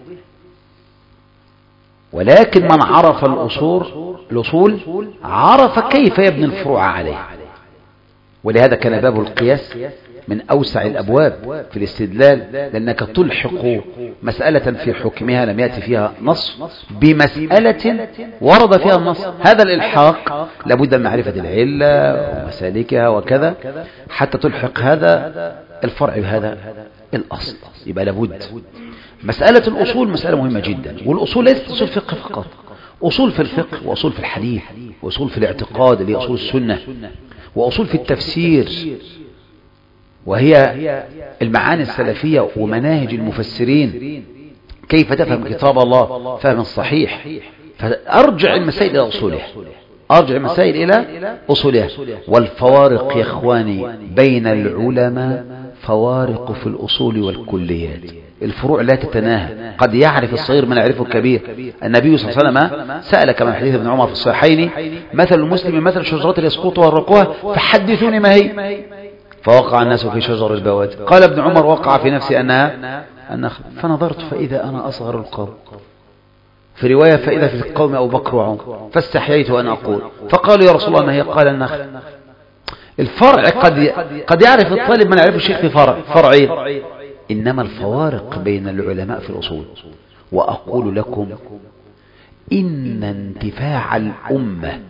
ولكن من عرف الأصول عرف كيف يبني الفروع عليه. ولهذا كان باب القياس من أوسع الأبواب في الاستدلال، لأنك تلحق مسألة في حكمها لم يأتي فيها نص بمسألة ورد فيها النص. هذا الإلحاق لابد من معرفة العلة ومسالكها وكذا حتى تلحق هذا الفرع بهذا الأصل. يبقى لابد مسألة الأصول مسألة مهمة جدا. والأصول ليست أصول فقه فقط، أصول في الفقه وأصول في الحديث وأصول في الاعتقاد اللي هي أصول السنة، وأصول في التفسير وهي المعاني السلفية ومناهج المفسرين، كيف تفهم كتاب الله فهم صحيح. فأرجع المسائل إلى أصولها، أرجع المسائل إلى أصولها. والفوارق يا إخواني بين العلماء فوارق في الأصول والكليات، الفروع لا تتناهى. قد يعرف الصغير من يعرفه الكبير. النبي صلى الله عليه وسلم سأل كما حديث ابن عمر في الصحيحين: مثل المسلم مثل شجرة يسقط ورقها فحدثوني ما هي. فوقع الناس في شجر البوادي. قال ابن عمر: وقع في نفسي أنها النخل. فنظرت فإذا أنا أصغر القوم، في رواية فإذا في القوم أبو بكر وعمر، فاستحييت أن أقول، فقالوا: يا رسول الله ما هي؟ قال: النخل. الفرع قد يعرف الطالب ما يعرفه الشيخ في فرعين، إنما الفوارق بين العلماء في الأصول. وأقول لكم إن انتفاع الأمة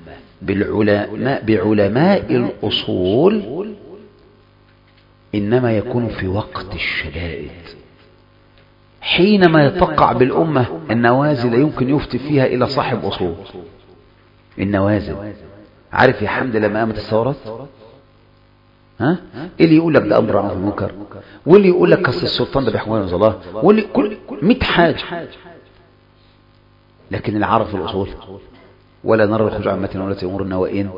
بعلماء الأصول إنما يكون في وقت الشدائد، حينما يتقع بالأمة النوازل يمكن يفتي فيها إلى صاحب أصول. النوازل، عارف يا حمد لما قامت الثورات، اللي يقول لك ده أمر معروف منكر، واللي يقول لك كسر السلطان ده بيحكم الله، واللي كل 100 حاجة، لكن العرف الأصول ولا نرى الخروج عامة ولا أمور النوائين.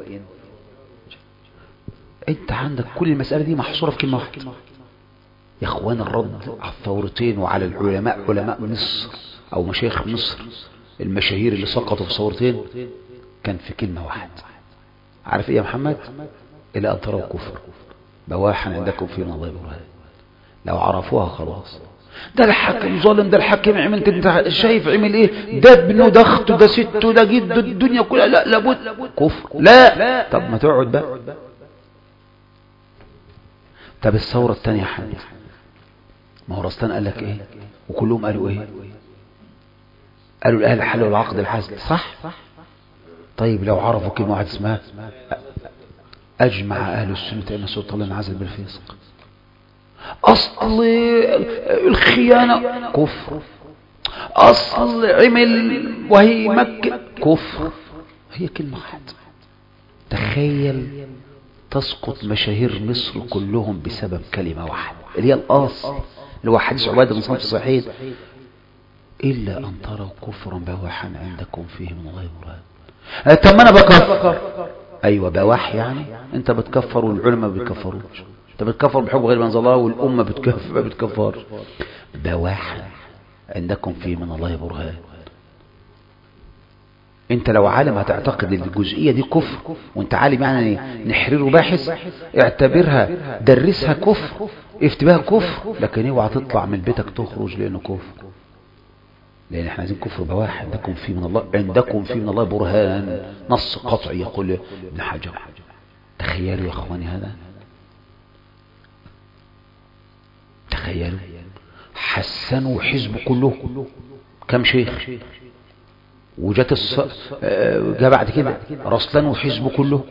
انت عندك كل المسألة دي محصورة في كلمة واحدة يا اخوان. الرد على الثورتين وعلى العلماء، علماء مصر او مشايخ مصر المشاهير اللي سقطوا في ثورتين، كان في كلمة واحدة. عارف ايه يا محمد؟ الى ان تروا كفر بواحا عندكم في الله برهان. لو عرفوها خلاص. ده الحاكم ظالم، ده الحاكم عمل، انت شايف عمل ايه؟ ده ابنه، ده اخته، ده سته، ده جده، الدنيا كلها، لا لابد كفر. لا، طب ما تقعد بقى. طب الثورة الثانية يا حمد، ما هو رستان قال لك ايه وكلهم قالوا ايه؟ قالوا الاهل الحل والعقد الحسن، صح؟ طيب لو عرفوا كلمة واحدة اسمها اجمع اهل السنة ان سلطان انعزل بالفسق، اصل الخيانة كفر، اصل عمل وهي مكة كفر. هي كلمة واحدة. تخيل تسقط مشاهير مصر كلهم بسبب كلمة واحدة اللي هي الأصل، اللي هو حديث عبادة بن صامت الصحيح: إلا أن تروا كفرا بواحا عندكم فيه من الله برهان. طب ما أنا بكفر. أيوة بواح، يعني أنت بتكفر والعلماء ما بيكفروش. أنت بتكفر بحب غير من الله والأمة ما بتكفرش. بواحا عندكم فيه من الله برهان. انت لو عالم هتعتقد الجزئية دي كفر، وانت عالم يعني نحرره باحث، اعتبرها درسها كفر، افتباها كفر، لكن اوعى تطلع من بيتك تخرج لانه كفر. لان احنا عايزين كفر بواح. عندكم فيه من الله، عندكم فيه من الله برهان، نص قطعي يقول ابن حجر. تخيلوا يا اخواني هذا، تخيلوا حسنوا حزب كله كم شيخ، وجات جاء بعد كده رسلان وحزبه كله.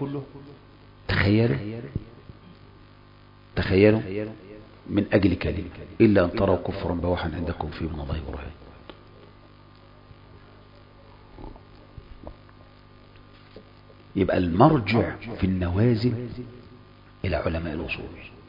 تخيلوا من أجل كلمة إلا أن تروا كفرا بواحا عندكم فيه من الله برهان. يبقى المرجع في النوازل إلى علماء الأصول.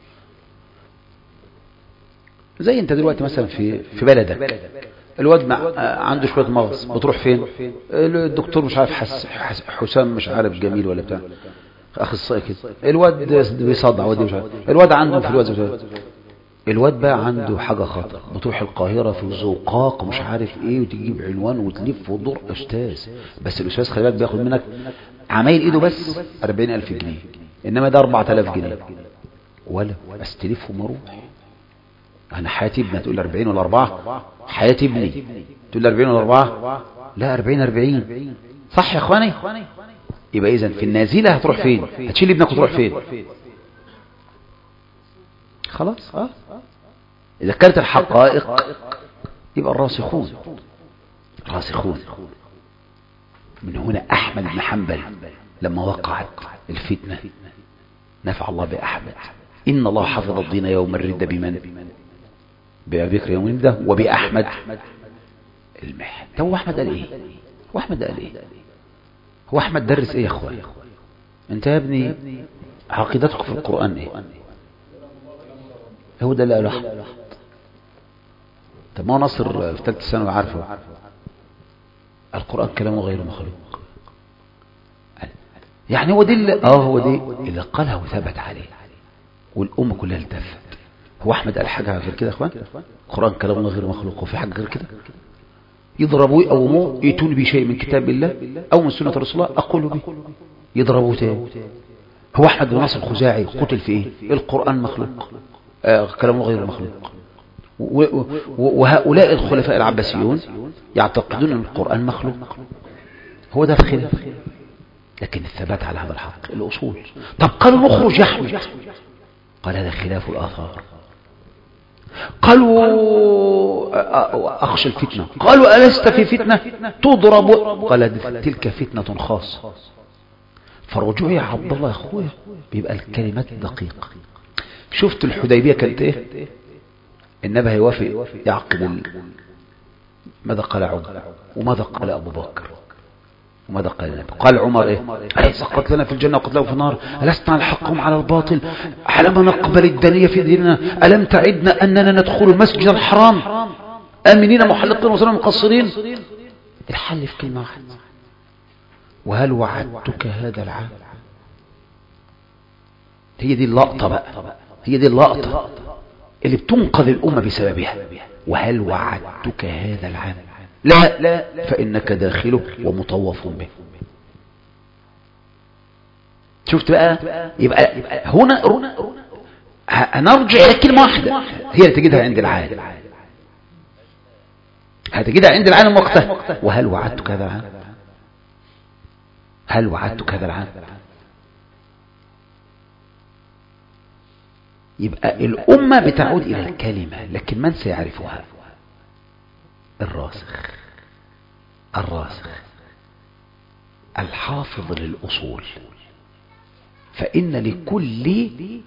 زي أنت دلوقتي مثلا في بلدك الواد عنده شوية مغص، بتروح فين؟ الدكتور مش عارف حسام مش عارف جميل ولا بتاع اخصائي كده، الواد بيصدع ودي مش عارف، الواد عنده في الواد بقى عنده حاجة خطر، بتروح القاهرة في زقاق مش عارف ايه وتجيب عنوان وتلف وتدور. استاذ، بس الاستاذ خلي بالك بياخد منك عمايل ايده بس 40,000 جنيه، انما ده 4,000 جنيه ولا استلفهم واروح. انا حياتي ابني تقول 40 ولا 4؟ حياتي ابني تقول 40 ولا 4؟ لا 40 صح يا اخواني. يبقى اذا في النازله هتروح فين؟ هتشيل ابنك وتروح فين؟ خلاص. اذا كانت الحقائق يبقى الراسخون. من هنا احمد بن حنبل لما وقعت الفتنه نفع الله باحمد: ان الله حفظ الدين يوم الرده بمن؟ بأبي بكر يوم الرده وبأحمد المحن. هو احمد قال ايه؟ هو احمد درس ايه يا اخوان؟ انت يا ابني عقيدتك في القرآن ايه؟ هو ده اللي قاله احمد. طب ما هو ناصر في ثالثه ثانوي عارفه القرآن كلامه غير مخلوق. يعني هو دي اللي قالها وثبت عليه والأمة كلها التفت. هو أحمد قال حاجة غير كده يا اخوان؟ القرآن كلامه غير مخلوق، وفي حاجة غير كده؟ يضربوا يقوموا يتون بشيء من كتاب الله أو من سنة رسول الله أقول به، يضربوا تاني. هو أحمد بن ناصر الخزاعي قتل في ايه؟ القرآن مخلوق، كلامه غير مخلوق. وهؤلاء الخلفاء العباسيون يعتقدون أن القرآن مخلوق. هو ده الخلاف. لكن الثبات على هذا الحق الأصول. طب قالوا نخرج يا أحمد، قال هذا خلاف الآثار. قالوا أخشى الفتنة، قالوا ألست في فتنة تضرب، قال تلك فتنة خاصة. فالرجوع يا عبد الله يا أخويا بيبقى الكلمات دقيقة. شفت الحديبية كانت إيه؟ النبي هيوافق يعقد ماذا قال عمر وماذا قال أبو بكر وماذا قال النبي؟ قال عمر إيه؟ أليس قتلنا في الجنة وقتلهم في النار؟ ألسنا الحقهم على الباطل؟ ألم نقبل الدنيا في ديننا؟ ألم تعدنا أننا ندخل المسجد الحرام آمنين محلقين وصلنا مقصرين؟ الحل في كلمة واحدة، وهل وعدتك هذا العام؟ هي دي اللقطة بقى، هي دي اللقطة اللي بتنقذ الأمة بسببها. وهل وعدتك هذا العام؟ لا، فإنك داخله ومطوف به. شفت بقى؟ يبقى هنا هنرجع إلى كلمة واحدة هي اللي تجدها عند العالم، هتجدها عند العالم وقتها. وهل وعدتك هذا العام؟ هل وعدتك هذا العام؟ يبقى الأمة بتعود إلى الكلمة، لكن من سيعرفها؟ الراسخ الحافظ للأصول. فإن لكل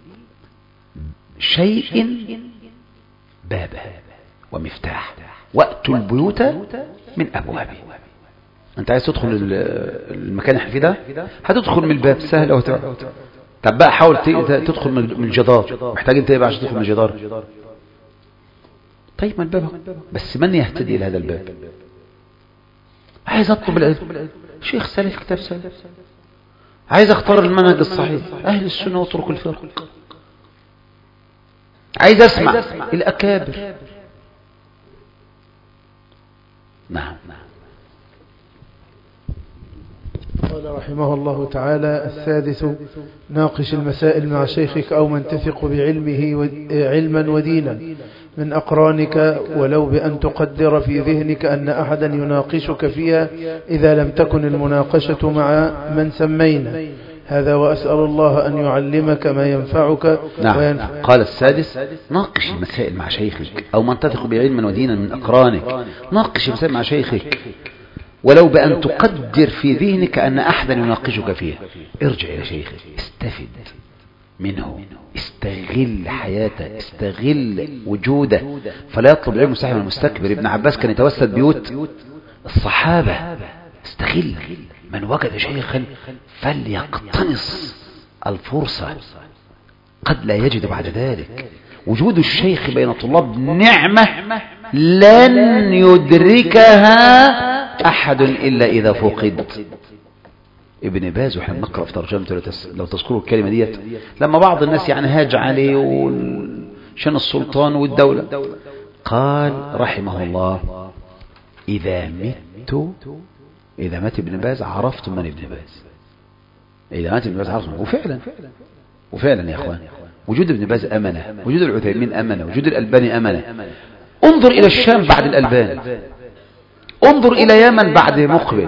شيء بابه ومفتاح، وأتوا البيوت من أبوابه. أنت عايز تدخل المكان اللي فيه ده، هتدخل من الباب سهل. طب بقى حاول تدخل من الجدار، محتاج انت ايه بقى عشان تدخل من الجدار؟ طيب ما الباب، بس من يهتدي الى هذا الباب؟ عايز اطلب العلم، شيخ سالف كتاب سالف. عايز اختار المنهج الصحيح، اهل السنه وطرق الفرق. عايز اسمع الاكابر. نعم. قال رحمه الله تعالى: السادس: ناقش المسائل مع شيخك أو من تثق بعلمه علما ودينا من أقرانك، ولو بأن تقدر في ذهنك أن أحدا يناقشك فيها إذا لم تكن المناقشة مع من سمينا. هذا وأسأل الله أن يعلمك ما ينفعك. نعم. قال السادس: ناقش المسائل مع شيخك أو من تثق بعلما ودينا من أقرانك. ناقش المسائل مع شيخك ولو بأن تقدر في ذهنك أن أحدا يناقشك فيها. ارجع إلى شيخك، استفد منه، استغل حياته، استغل وجوده، فلا يطلب العلم مستحي المستكبر. ابن عباس كان يتوسد بيوت الصحابة. استغل من وجد شيخا فليقتنص الفرصة، قد لا يجد بعد ذلك. وجود الشيخ بين طلاب نعمة لن يدركها أحد إلا إذا فقد. ابن باز وإحنا بنقرأ في ترجمته لو تذكروا الكلمة ديت، لما بعض الناس يعني هاج عليه شان السلطان والدولة، قال رحمه الله: إذا مات ابن باز عرفت من ابن باز. إذا مات ابن باز عرفت من. وفعلا يا أخوان، وجود ابن باز أمنة، وجود العثيمين أمنة، وجود الألباني أمنة. انظر إلى الشام بعد الألبان، انظر إلى يمن بعد مقبل.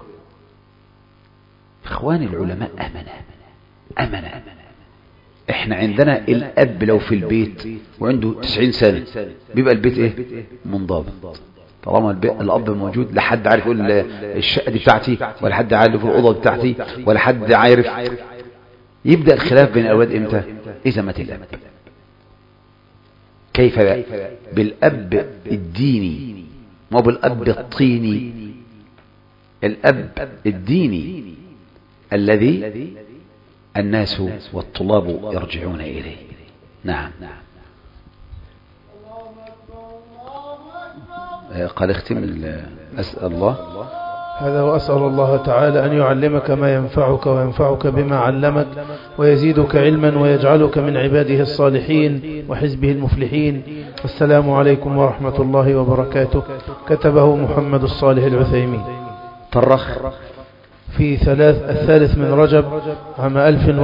إخواني العلماء أمنة. إحنا عندنا الأب لو في البيت وعنده 90 سنة بيبقى البيت إيه؟ منضبط. طالما الأب موجود، لا حد عارف يقول الشقة دي بتاعتي، ولا حد عارف الأوضة بتاعتي، ولا حد عارف. يبدأ الخلاف بين الأولاد إمتى؟ إذا مات الأب. كيف بالأب الديني، ما بالأب الطيني، الأب الديني الذي الناس والطلاب يرجعون إليه. نعم. قال اختم. أسأل الله. هذا وأسأل الله تعالى أن يعلمك ما ينفعك وينفعك بما علمك، ويزيدك علما ويجعلك من عباده الصالحين وحزبه المفلحين. والسلام عليكم ورحمة الله وبركاته. كتبه محمد الصالح العثيمين. طرخ في 3 من رجب عام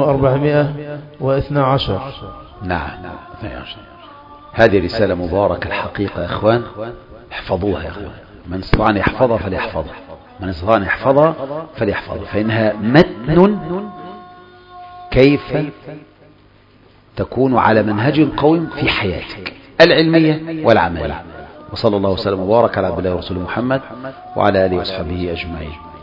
1412. نعم. هذه رسالة مباركة الحقيقة يا أخوان، احفظوها يا أخوان. من استطاع أن يحفظها فليحفظها. من استطاع أن يحفظها فليحفظها، فإنها متن كيف تكون على منهج قويم في حياتك العلمية والعملية. وصلى الله وسلم وبارك على عبد الله ورسوله محمد وعلى آله وصحبه أجمعين.